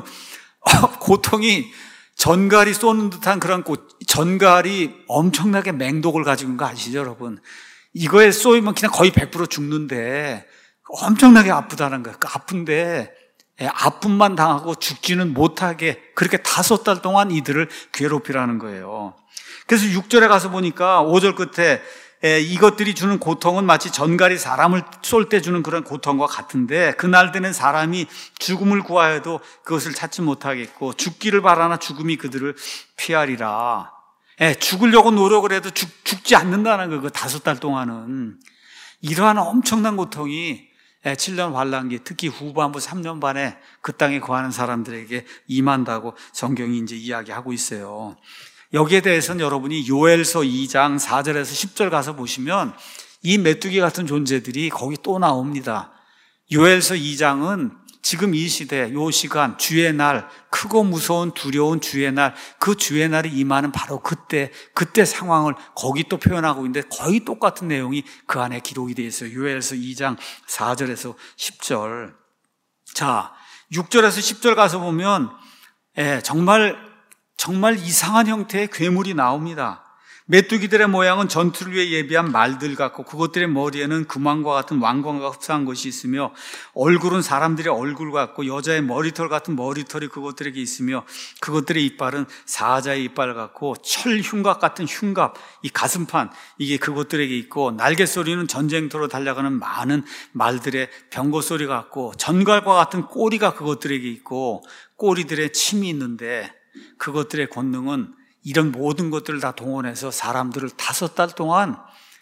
고통이 전갈이 쏘는 듯한 그런 전갈이 엄청나게 맹독을 가지고 있는 거 아시죠, 여러분? 이거에 쏘이면 그냥 거의 100% 죽는데 엄청나게 아프다는 거예요. 아픈데 아픔만 당하고 죽지는 못하게 그렇게 5달 동안 이들을 괴롭히라는 거예요. 그래서 6절에 가서 보니까 5절 끝에 이것들이 주는 고통은 마치 전갈이 사람을 쏠 때 주는 그런 고통과 같은데 그날 되는 사람이 죽음을 구하여도 그것을 찾지 못하겠고 죽기를 바라나 죽음이 그들을 피하리라. 죽으려고 노력을 해도 죽지 않는다는 거예요. 그 5달 동안은. 이러한 엄청난 고통이 7년 환란기, 특히 후반부 3년 반에 그 땅에 거하는 사람들에게 임한다고 성경이 이제 이야기하고 있어요. 여기에 대해서는 여러분이 요엘서 2장 4절에서 10절 가서 보시면 이 메뚜기 같은 존재들이 거기 또 나옵니다. 요엘서 2장은 지금 이 시대, 요 시간, 주의 날, 크고 무서운 두려운 주의 날, 그 주의 날이 임하는 바로 그때 상황을 거기 또 표현하고 있는데 거의 똑같은 내용이 그 안에 기록이 되어 있어요. 요엘서 2장 4절에서 10절. 자, 6절에서 10절 가서 보면 정말 이상한 형태의 괴물이 나옵니다. 메뚜기들의 모양은 전투를 위해 예비한 말들 같고 그것들의 머리에는 금왕과 같은 왕관과 흡사한 것이 있으며 얼굴은 사람들의 얼굴 같고 여자의 머리털 같은 머리털이 그것들에게 있으며 그것들의 이빨은 사자의 이빨 같고 철흉갑 같은 흉갑, 이 가슴판, 이게 그것들에게 있고 날갯소리는 전쟁터로 달려가는 많은 말들의 병거소리 같고 전갈과 같은 꼬리가 그것들에게 있고 꼬리들의 침이 있는데 그것들의 권능은 이런 모든 것들을 다 동원해서 사람들을 5달 동안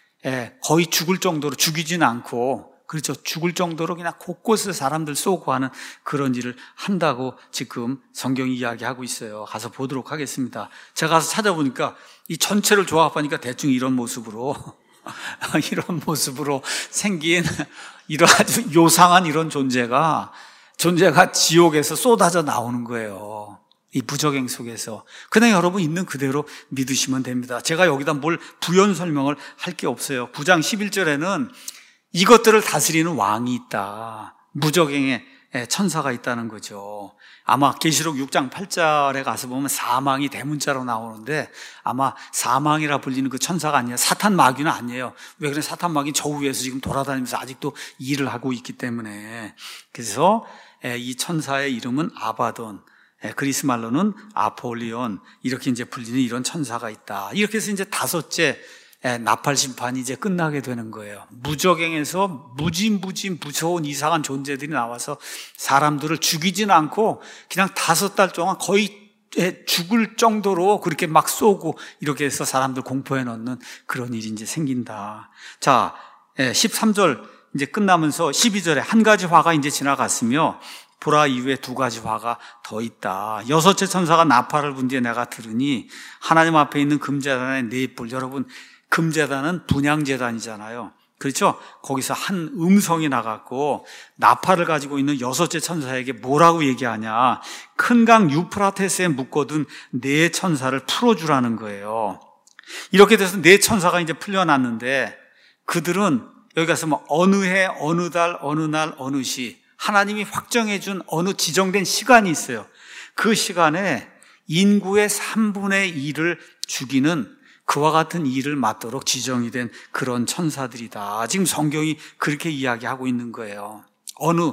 거의 죽을 정도로, 죽이진 않고, 그렇죠, 죽을 정도로 그냥 곳곳에 사람들 쏘고 하는 그런 일을 한다고 지금 성경이 이야기하고 있어요. 가서 보도록 하겠습니다. 제가 가서 찾아보니까 이 전체를 조합하니까 대충 이런 모습으로 이런 모습으로 생긴 이런 아주 요상한 이런 존재가 지옥에서 쏟아져 나오는 거예요. 이 부적행 속에서. 그냥 여러분 있는 그대로 믿으시면 됩니다. 제가 여기다 뭘 부연 설명을 할 게 없어요. 9장 11절에는 이것들을 다스리는 왕이 있다. 무적행의 천사가 있다는 거죠. 아마 계시록 6장 8절에 가서 보면 사망이 대문자로 나오는데 아마 사망이라 불리는 그 천사가 아니에요. 사탄 마귀는 아니에요. 왜 그래? 사탄 마귀는 저 위에서 지금 돌아다니면서 아직도 일을 하고 있기 때문에. 그래서 이 천사의 이름은 아바돈, 그리스 말로는 아폴리온, 이렇게 이제 불리는 이런 천사가 있다. 이렇게 해서 이제 5째 나팔 심판이 이제 끝나게 되는 거예요. 무적행에서 무진 무서운 이상한 존재들이 나와서 사람들을 죽이진 않고 그냥 5달 동안 거의 죽을 정도로 그렇게 막 쏘고 이렇게 해서 사람들 공포에 넣는 그런 일이 이제 생긴다. 자, 13절 이제 끝나면서 12절에 한 가지 화가 이제 지나갔으며 보라 이후에 2가지 화가 더 있다. 6째 천사가 나팔을 분 뒤에 내가 들으니 하나님 앞에 있는 금제단의 4뿔, 여러분 금제단은 분향제단이잖아요. 그렇죠? 거기서 한 음성이 나갔고 나팔을 가지고 있는 6째 천사에게 뭐라고 얘기하냐, 큰 강 유프라테스에 묶어둔 4 천사를 풀어주라는 거예요. 이렇게 돼서 4 천사가 이제 풀려났는데 그들은 여기 가서 뭐 어느 해 어느 달 어느 날 어느 시 하나님이 확정해 준 어느 지정된 시간이 있어요. 그 시간에 인구의 3분의 1을 죽이는 그와 같은 일을 맡도록 지정이 된 그런 천사들이다. 지금 성경이 그렇게 이야기하고 있는 거예요. 어느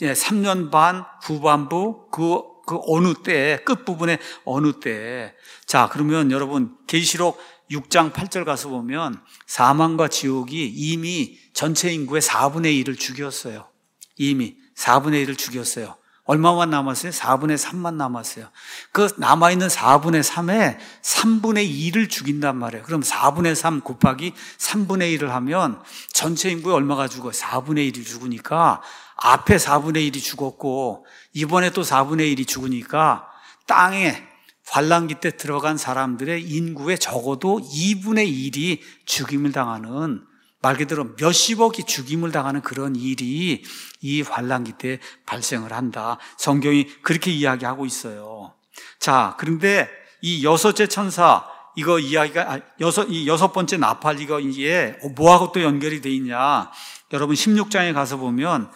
3년 반 후반부 그 어느 때에, 끝부분에 어느 때에. 자, 그러면 여러분 계시록 6장 8절 가서 보면 사망과 지옥이 이미 전체 인구의 4분의 1을 죽였어요. 이미 4분의 1을 죽였어요. 얼마만 남았어요? 4분의 3만 남았어요. 그 남아있는 4분의 3에 3분의 2를 죽인단 말이에요. 그럼 4분의 3 곱하기 3분의 1을 하면 전체 인구에 얼마가 죽어요? 4분의 1이 죽으니까 앞에 4분의 1이 죽었고 이번에 또 4분의 1이 죽으니까 땅에 환란기 때 들어간 사람들의 인구의 적어도 2분의 1이 죽임을 당하는, 말 그대로 몇십억이 죽임을 당하는 그런 일이 이 환란기 때 발생을 한다. 성경이 그렇게 이야기하고 있어요. 자, 그런데 이 6째 천사, 이거 이야기가, 이 6번째 나팔, 이거 이게 뭐하고 또 연결이 돼 있냐. 여러분 16장에 가서 보면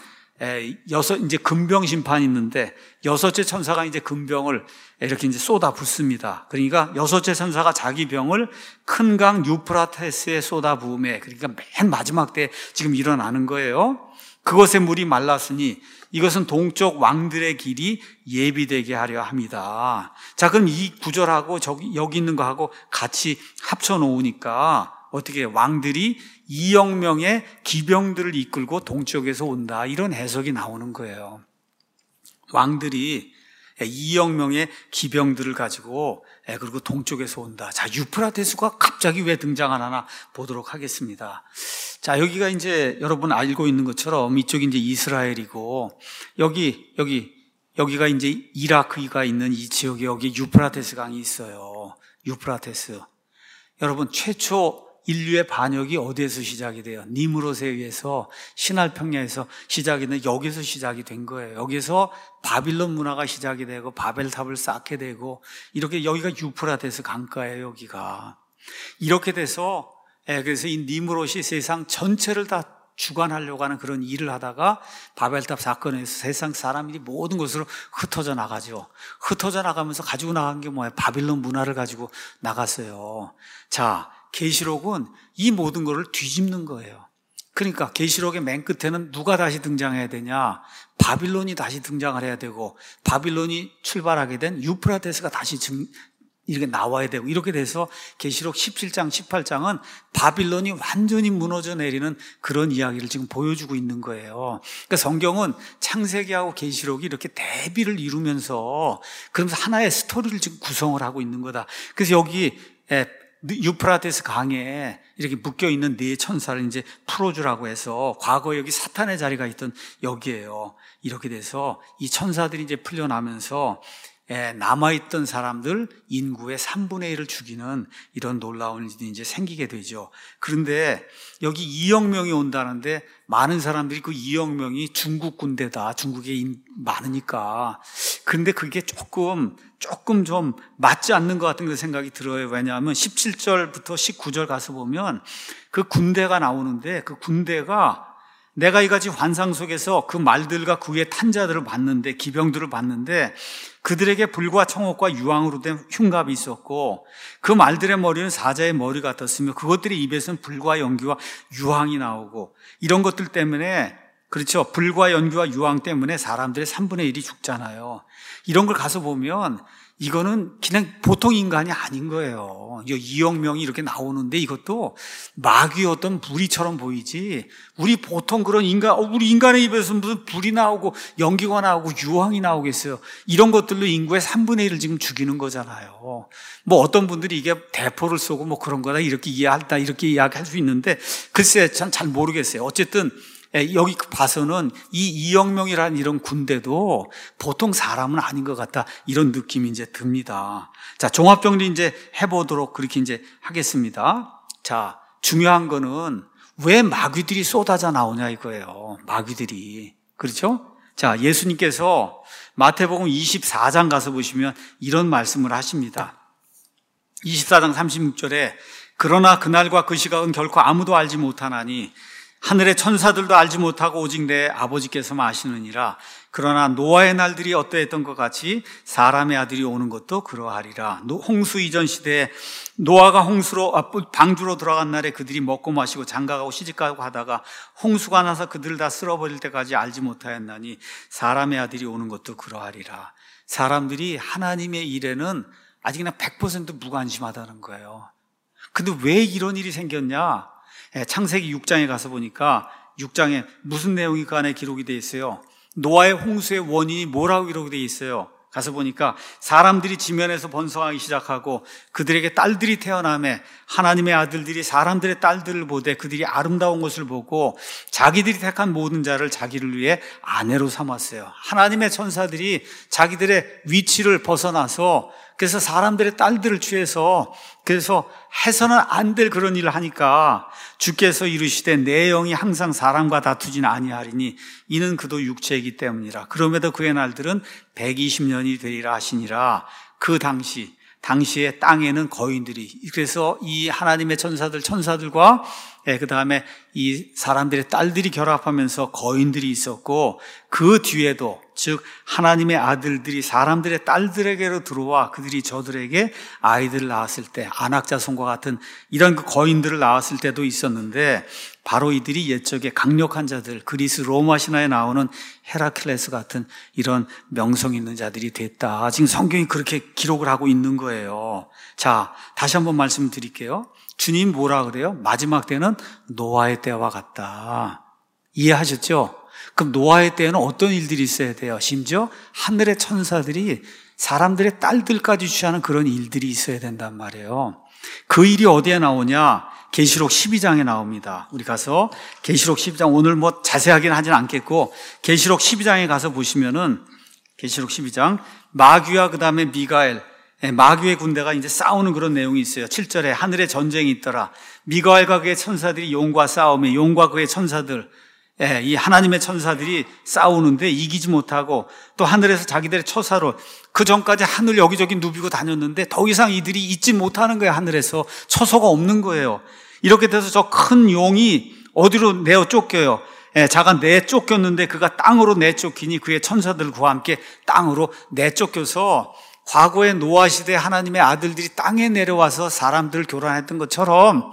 이제 금병 심판이 있는데 6째 천사가 이제 금병을 이렇게 이제 쏟아 붓습니다. 그러니까 6째 천사가 자기 병을 큰 강 유프라테스에 쏟아 부음에, 그러니까 맨 마지막 때 지금 일어나는 거예요. 그것의 물이 말랐으니 이것은 동쪽 왕들의 길이 예비되게 하려 합니다. 자, 그럼 이 구절하고 여기 있는 거하고 같이 합쳐 놓으니까 어떻게 왕들이 2억 명의 기병들을 이끌고 동쪽에서 온다, 이런 해석이 나오는 거예요. 왕들이 2억 명의 기병들을 가지고 그리고 동쪽에서 온다. 자, 유프라테스가 갑자기 왜 등장하나 보도록 하겠습니다. 자, 여기가 이제 여러분 알고 있는 것처럼 이쪽이 이제 이스라엘이고 여기가 이제 이라크가 있는 이 지역에 여기 유프라테스 강이 있어요. 유프라테스. 여러분 최초 인류의 반역이 어디에서 시작이 돼요? 니므롯에 의해서 시날 평야에서 시작이 된, 여기서 시작이 된 거예요. 여기서 바빌론 문화가 시작이 되고 바벨탑을 쌓게 되고, 이렇게 여기가 유프라테스 강가예요. 여기가 이렇게 돼서 그래서 이 니므롯이 세상 전체를 다 주관하려고 하는 그런 일을 하다가 바벨탑 사건에서 세상 사람들이 모든 곳으로 흩어져 나가죠. 흩어져 나가면서 가지고 나간 게 뭐예요? 바빌론 문화를 가지고 나갔어요. 자, 계시록은 이 모든 것을 뒤집는 거예요. 그러니까 계시록의 맨 끝에는 누가 다시 등장해야 되냐? 바빌론이 다시 등장을 해야 되고, 바빌론이 출발하게 된 유프라테스가 다시 이렇게 나와야 되고, 이렇게 돼서 계시록 17장, 18장은 바빌론이 완전히 무너져 내리는 그런 이야기를 지금 보여주고 있는 거예요. 그러니까 성경은 창세기하고 계시록이 이렇게 대비를 이루면서 그러면서 하나의 스토리를 지금 구성을 하고 있는 거다. 그래서 여기 유프라테스 강에 이렇게 묶여 있는 네 천사를 이제 풀어주라고 해서, 과거 여기 사탄의 자리가 있던 여기에요. 이렇게 돼서 이 천사들이 이제 풀려나면서 남아있던 사람들 인구의 3분의 1을 죽이는 이런 놀라운 일이 이제 생기게 되죠. 그런데 여기 2억 명이 온다는데 많은 사람들이 그 2억 명이 중국 군대다. 중국에 많으니까. 그런데 그게 조금 좀 맞지 않는 것 같은 그 생각이 들어요. 왜냐하면 17절부터 19절 가서 보면 그 군대가 나오는데, 그 군대가 내가 이같이 환상 속에서 그 말들과 그 위에 탄 자들을 봤는데, 기병들을 봤는데, 그들에게 불과 청옥과 유황으로 된 흉갑이 있었고, 그 말들의 머리는 사자의 머리 같았으며, 그것들의 입에서는 불과 연기와 유황이 나오고, 이런 것들 때문에, 그렇죠, 불과 연기와 유황 때문에 사람들의 3분의 1이 죽잖아요. 이런 걸 가서 보면 이거는 그냥 보통 인간이 아닌 거예요. 2억 명이 이렇게 나오는데 이것도 마귀의 어떤 무리처럼 보이지, 우리 보통 그런 우리 인간의 입에서 무슨 불이 나오고 연기가 나오고 유황이 나오겠어요. 이런 것들로 인구의 3분의 1을 지금 죽이는 거잖아요. 뭐 어떤 분들이 이게 대포를 쏘고 뭐 그런 거다 이렇게 이야기할 수 있는데, 글쎄 전 잘 모르겠어요. 어쨌든 여기 봐서는 이 2억 명이라는 이런 군대도 보통 사람은 아닌 것 같다, 이런 느낌이 이제 듭니다. 자, 종합정리 이제 해보도록 그렇게 이제 하겠습니다. 자, 중요한 거는 왜 마귀들이 쏟아져 나오냐 이거예요. 마귀들이. 그렇죠? 자, 예수님께서 마태복음 24장 가서 보시면 이런 말씀을 하십니다. 24장 36절에 그러나 그날과 그 시각은 결코 아무도 알지 못하나니 하늘의 천사들도 알지 못하고 오직 내 아버지께서만 아시느니라. 그러나 노아의 날들이 어떠했던 것 같이 사람의 아들이 오는 것도 그러하리라. 홍수 이전 시대에 노아가 방주로 들어간 날에 그들이 먹고 마시고 장가가고 시집가고 하다가 홍수가 나서 그들을 다 쓸어버릴 때까지 알지 못하였나니 사람의 아들이 오는 것도 그러하리라. 사람들이 하나님의 일에는 아직 그냥 100% 무관심하다는 거예요. 근데 왜 이런 일이 생겼냐? 창세기 6장에 가서 보니까 6장에 무슨 내용이 그 안에 기록이 되어 있어요. 노아의 홍수의 원인이 뭐라고 기록이 되어 있어요. 가서 보니까 사람들이 지면에서 번성하기 시작하고 그들에게 딸들이 태어나매 하나님의 아들들이 사람들의 딸들을 보되 그들이 아름다운 것을 보고 자기들이 택한 모든 자를 자기를 위해 아내로 삼았어요. 하나님의 천사들이 자기들의 위치를 벗어나서 그래서 사람들의 딸들을 취해서 그래서 해서는 안 될 그런 일을 하니까 주께서 이르시되 내 영이 항상 사람과 다투지는 아니하리니 이는 그도 육체이기 때문이라. 그럼에도 그의 날들은 120년이 되리라 하시니라. 그 당시에 땅에는 거인들이, 그래서 이 하나님의 천사들과 그 다음에 이 사람들의 딸들이 결합하면서 거인들이 있었고, 그 뒤에도 즉 하나님의 아들들이 사람들의 딸들에게로 들어와 그들이 저들에게 아이들을 낳았을 때, 안악자손과 같은 이런 그 거인들을 낳았을 때도 있었는데, 바로 이들이 옛적에 강력한 자들, 그리스 로마 신화에 나오는 헤라클레스 같은 이런 명성 있는 자들이 됐다. 지금 성경이 그렇게 기록을 하고 있는 거예요. 자, 다시 한번 말씀드릴게요. 주님 뭐라 그래요? 마지막 때는 노아의 때와 같다. 이해하셨죠? 그럼 노아의 때에는 어떤 일들이 있어야 돼요? 심지어 하늘의 천사들이 사람들의 딸들까지 취하는 그런 일들이 있어야 된단 말이에요. 그 일이 어디에 나오냐? 계시록 12장에 나옵니다. 우리 가서 계시록 12장, 오늘 뭐 자세하게는 하진 않겠고 계시록 12장에 가서 보시면은, 계시록 12장 마귀와 그 다음에 미가엘, 마귀의 군대가 이제 싸우는 그런 내용이 있어요. 7절에 하늘에 전쟁이 있더라. 미가엘과 그의 천사들이 용과 싸우며 용과 그의 천사들, 이 하나님의 천사들이 싸우는데 이기지 못하고, 또 하늘에서 자기들의 처사로, 그 전까지 하늘 여기저기 누비고 다녔는데 더 이상 이들이 있지 못하는 거예요. 하늘에서 처소가 없는 거예요. 이렇게 돼서 저 큰 용이 어디로 내어 쫓겨요. 자가 내쫓겼는데 그가 땅으로 내쫓기니 그의 천사들과 함께 땅으로 내쫓겨서 과거의 노아 시대 하나님의 아들들이 땅에 내려와서 사람들을 교란했던 것처럼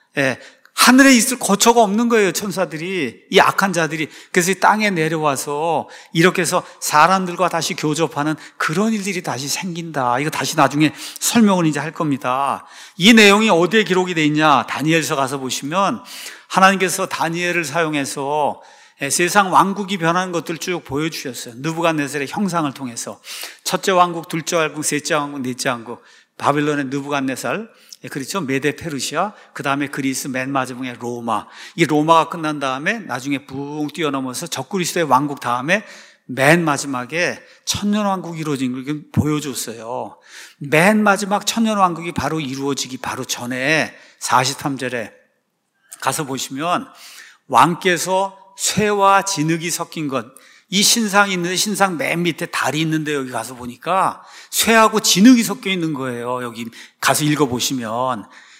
하늘에 있을 거처가 없는 거예요. 천사들이, 이 악한 자들이. 그래서 이 땅에 내려와서 이렇게 해서 사람들과 다시 교접하는 그런 일들이 다시 생긴다. 이거 다시 나중에 설명을 이제 할 겁니다. 이 내용이 어디에 기록이 돼 있냐? 다니엘서 가서 보시면 하나님께서 다니엘을 사용해서 세상 왕국이 변하는 것들을 쭉 보여주셨어요. 느부갓네살의 형상을 통해서. 첫째 왕국, 둘째 왕국, 셋째 왕국, 넷째 왕국. 바빌론의 느부갓네살, 그렇죠? 메데 페르시아, 그 다음에 그리스, 맨 마지막에 로마. 이 로마가 끝난 다음에 나중에 붕 뛰어넘어서 적그리스도의 왕국 다음에 맨 마지막에 천년왕국이 이루어진 걸 보여줬어요. 맨 마지막 천년왕국이 바로 이루어지기 바로 전에 43절에 가서 보시면 왕께서 쇠와 진흙이 섞인 것, 이 신상이 있는데 신상 맨 밑에 달이 있는데 여기 가서 보니까 쇠하고 진흙이 섞여 있는 거예요. 여기 가서 읽어보시면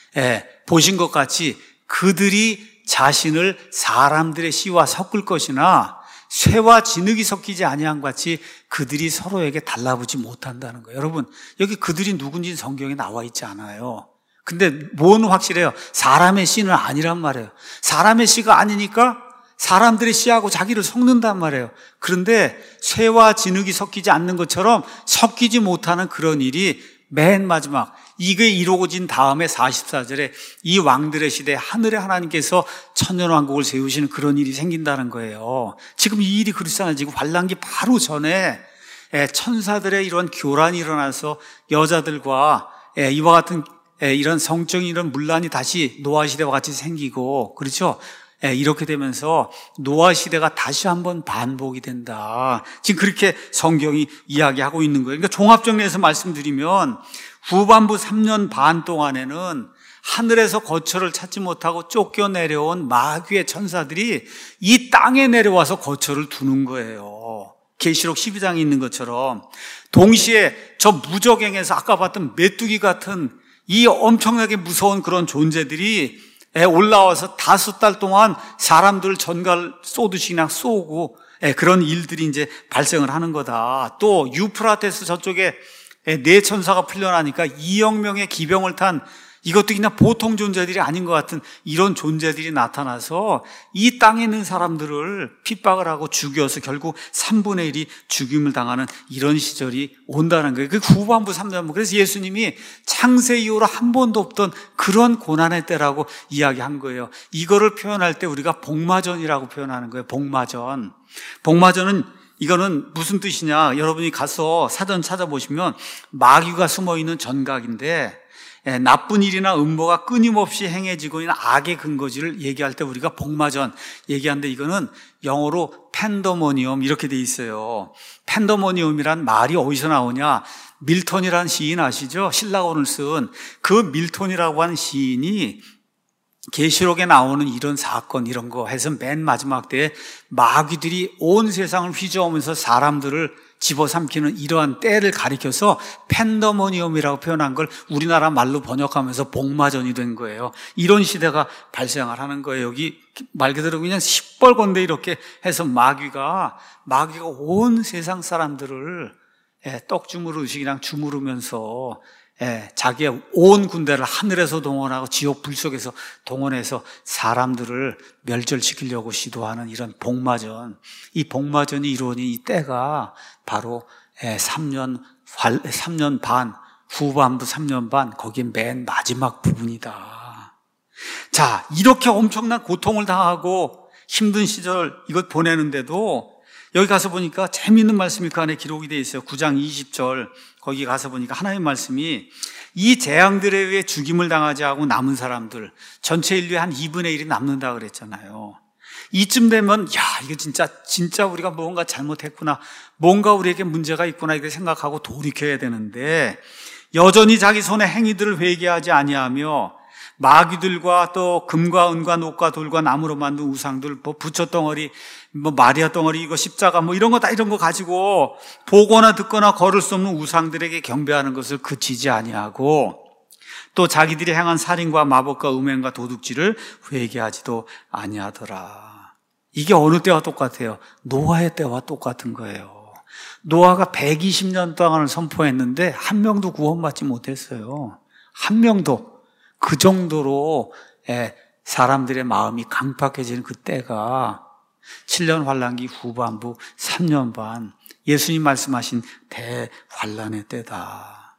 보신 것 같이 그들이 자신을 사람들의 씨와 섞을 것이나 쇠와 진흙이 섞이지 아니한 같이 그들이 서로에게 달라붙지 못한다는 거예요. 여러분, 여기 그들이 누군지 성경에 나와 있지 않아요. 근데 뭐는 확실해요? 사람의 씨는 아니란 말이에요. 사람의 씨가 아니니까 사람들의 씨하고 자기를 섞는단 말이에요. 그런데 쇠와 진흙이 섞이지 않는 것처럼 섞이지 못하는 그런 일이 맨 마지막, 이게 이루어진 다음에 44절에 이 왕들의 시대에 하늘의 하나님께서 천년왕국을 세우시는 그런 일이 생긴다는 거예요. 지금 이 일이 그렇잖아요. 지금 환란기 바로 전에 천사들의 이런 교란이 일어나서 여자들과 이와 같은 이런 성적인 이런 문란이 다시 노아 시대와 같이 생기고, 그렇죠? 이렇게 되면서 노아 시대가 다시 한번 반복이 된다. 지금 그렇게 성경이 이야기하고 있는 거예요. 그러니까 종합정리해서 말씀드리면 후반부 3년 반 동안에는 하늘에서 거처를 찾지 못하고 쫓겨내려온 마귀의 천사들이 이 땅에 내려와서 거처를 두는 거예요. 계시록 12장에 있는 것처럼 동시에 저 무적행에서 아까 봤던 메뚜기 같은 이 엄청나게 무서운 그런 존재들이 올라와서 5달 동안 사람들 전갈 쏘듯이 그냥 쏘고 그런 일들이 이제 발생을 하는 거다. 또 유프라테스 저쪽에 네 천사가 풀려나니까 2억 명의 기병을 탄, 이것도 그냥 보통 존재들이 아닌 것 같은 이런 존재들이 나타나서 이 땅에 있는 사람들을 핍박을 하고 죽여서 결국 3분의 1이 죽임을 당하는 이런 시절이 온다는 거예요. 그 후반부 3년. 그래서 예수님이 창세 이후로 한 번도 없던 그런 고난의 때라고 이야기한 거예요. 이거를 표현할 때 우리가 복마전이라고 표현하는 거예요. 복마전. 복마전은 이거는 무슨 뜻이냐? 여러분이 가서 사전 찾아보시면 마귀가 숨어있는 전각인데, 나쁜 일이나 음모가 끊임없이 행해지고 있는 악의 근거지를 얘기할 때 우리가 복마전 얘기하는데, 이거는 영어로 팬더모니엄 이렇게 돼 있어요. 팬더모니엄이란 말이 어디서 나오냐? 밀턴이라는 시인 아시죠? 신라원을 쓴 그 밀턴이라고 하는 시인이 계시록에 나오는 이런 사건 이런 거 해서 맨 마지막 때에 마귀들이 온 세상을 휘저으면서 사람들을 집어삼키는 이러한 때를 가리켜서 팬더모니엄이라고 표현한 걸 우리나라 말로 번역하면서 복마전이 된 거예요. 이런 시대가 발생을 하는 거예요. 여기 말 그대로 그냥 시뻘건데 이렇게 해서 마귀가 온 세상 사람들을 떡 주무르듯이 그냥 주무르면서 자기의 온 군대를 하늘에서 동원하고 지옥 불 속에서 동원해서 사람들을 멸절시키려고 시도하는 이런 복마전, 이 복마전이 이루어진 이 때가 바로 3년 반, 후반부 3년 반, 거기에 맨 마지막 부분이다. 자, 이렇게 엄청난 고통을 당하고 힘든 시절 이것 보내는데도 여기 가서 보니까 재미있는 말씀이 그 안에 기록이 되어 있어요. 9장 20절 거기 가서 보니까 하나님 말씀이 이 재앙들에 의해 죽임을 당하지 않고 남은 사람들 전체 인류의 한 2분의 1이 남는다 그랬잖아요. 이쯤 되면 이거 진짜 우리가 뭔가 잘못했구나, 뭔가 우리에게 문제가 있구나 이렇게 생각하고 돌이켜야 되는데, 여전히 자기 손의 행위들을 회개하지 아니하며 마귀들과 또 금과 은과 녹과 돌과 나무로 만든 우상들, 부처 덩어리, 마리아 덩어리, 이거 십자가 이런 거 가지고 보거나 듣거나 걸을 수 없는 우상들에게 경배하는 것을 그치지 아니하고, 또 자기들이 행한 살인과 마법과 음행과 도둑질을 회개하지도 아니하더라. 이게 어느 때와 똑같아요? 노아의 때와 똑같은 거예요. 노아가 120년 동안을 선포했는데 한 명도 구원받지 못했어요. 한 명도. 그 정도로 사람들의 마음이 강팍해지는 그 때가 7년 환란기 후반부 3년 반, 예수님 말씀하신 대환란의 때다.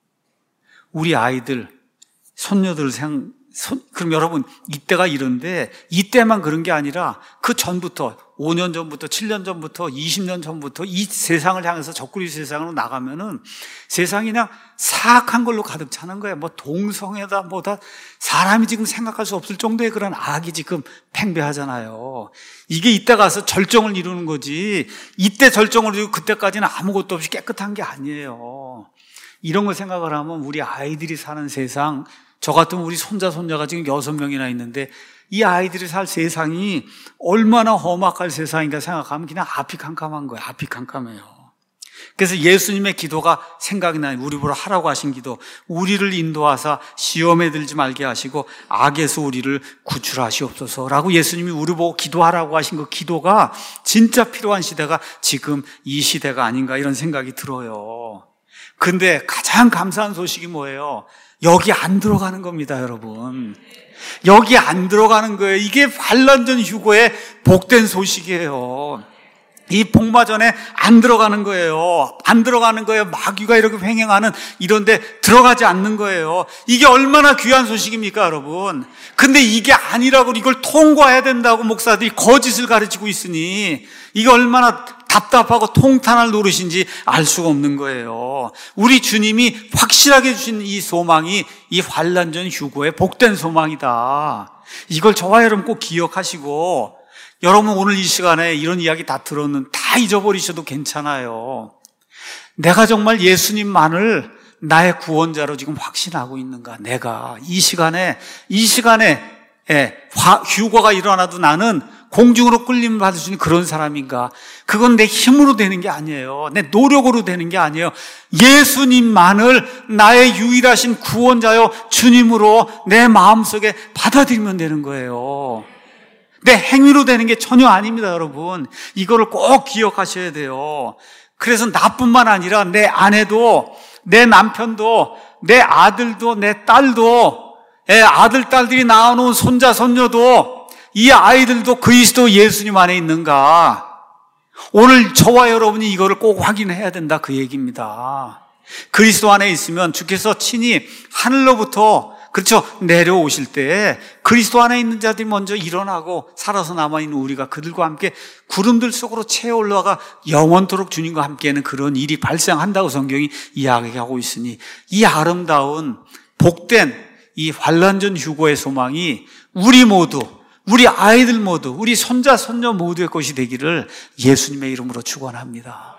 우리 아이들, 손녀들 그럼 여러분, 이때가 이런데 이때만 그런 게 아니라 그 전부터 5년 전부터 7년 전부터 20년 전부터 이 세상을 향해서 적그리 세상으로 나가면은 세상이 그냥 사악한 걸로 가득 차는 거예요. 뭐 동성애다 뭐다, 사람이 지금 생각할 수 없을 정도의 그런 악이 지금 팽배하잖아요. 이게 이때 가서 절정을 이루는 거지, 이때 절정을 이루고 그때까지는 아무것도 없이 깨끗한 게 아니에요. 이런 걸 생각을 하면 우리 아이들이 사는 세상, 저 같은 우리 손자 손녀가 지금 6명이나 있는데 이 아이들이 살 세상이 얼마나 험악할 세상인가 생각하면 그냥 앞이 캄캄한 거예요. 앞이 캄캄해요. 그래서 예수님의 기도가 생각이 나요. 우리 보러 하라고 하신 기도, 우리를 인도하사 시험에 들지 말게 하시고 악에서 우리를 구출하시옵소서라고 예수님이 우리 보고 기도하라고 하신 그 기도가 진짜 필요한 시대가 지금 이 시대가 아닌가, 이런 생각이 들어요. 근데 가장 감사한 소식이 뭐예요? 여기 안 들어가는 겁니다, 여러분. 여기 안 들어가는 거예요. 이게 환란전 휴거의 복된 소식이에요. 이 복마전에 안 들어가는 거예요. 안 들어가는 거예요. 마귀가 이렇게 횡행하는 이런데 들어가지 않는 거예요. 이게 얼마나 귀한 소식입니까, 여러분? 근데 이게 아니라고 이걸 통과해야 된다고 목사들이 거짓을 가르치고 있으니 이게 얼마나 답답하고 통탄할 노릇인지 알 수가 없는 거예요. 우리 주님이 확실하게 주신 이 소망이 이 환란전 휴거의 복된 소망이다. 이걸 저와 여러분 꼭 기억하시고, 여러분 오늘 이 시간에 이런 이야기 다 들었는 다 잊어버리셔도 괜찮아요. 내가 정말 예수님만을 나의 구원자로 지금 확신하고 있는가? 내가 이 시간에 휴거가 일어나도 나는 공중으로 끌림을 받을 수 있는 그런 사람인가? 그건 내 힘으로 되는 게 아니에요. 내 노력으로 되는 게 아니에요. 예수님만을 나의 유일하신 구원자요 주님으로 내 마음속에 받아들이면 되는 거예요. 내 행위로 되는 게 전혀 아닙니다, 여러분. 이거를 꼭 기억하셔야 돼요. 그래서 나뿐만 아니라 내 아내도, 내 남편도, 내 아들도, 내 딸도, 아들, 딸들이 낳아놓은 손자, 손녀도, 이 아이들도 그리스도 예수님 안에 있는가? 오늘 저와 여러분이 이거를 꼭 확인해야 된다, 그 얘기입니다. 그리스도 안에 있으면 주께서 친히 하늘로부터, 그렇죠, 내려오실 때 그리스도 안에 있는 자들이 먼저 일어나고 살아서 남아있는 우리가 그들과 함께 구름들 속으로 채 올라가 영원토록 주님과 함께하는 그런 일이 발생한다고 성경이 이야기하고 있으니, 이 아름다운 복된 이 환란전 휴거의 소망이 우리 모두, 우리 아이들 모두, 우리 손자 손녀 모두의 것이 되기를 예수님의 이름으로 축원합니다.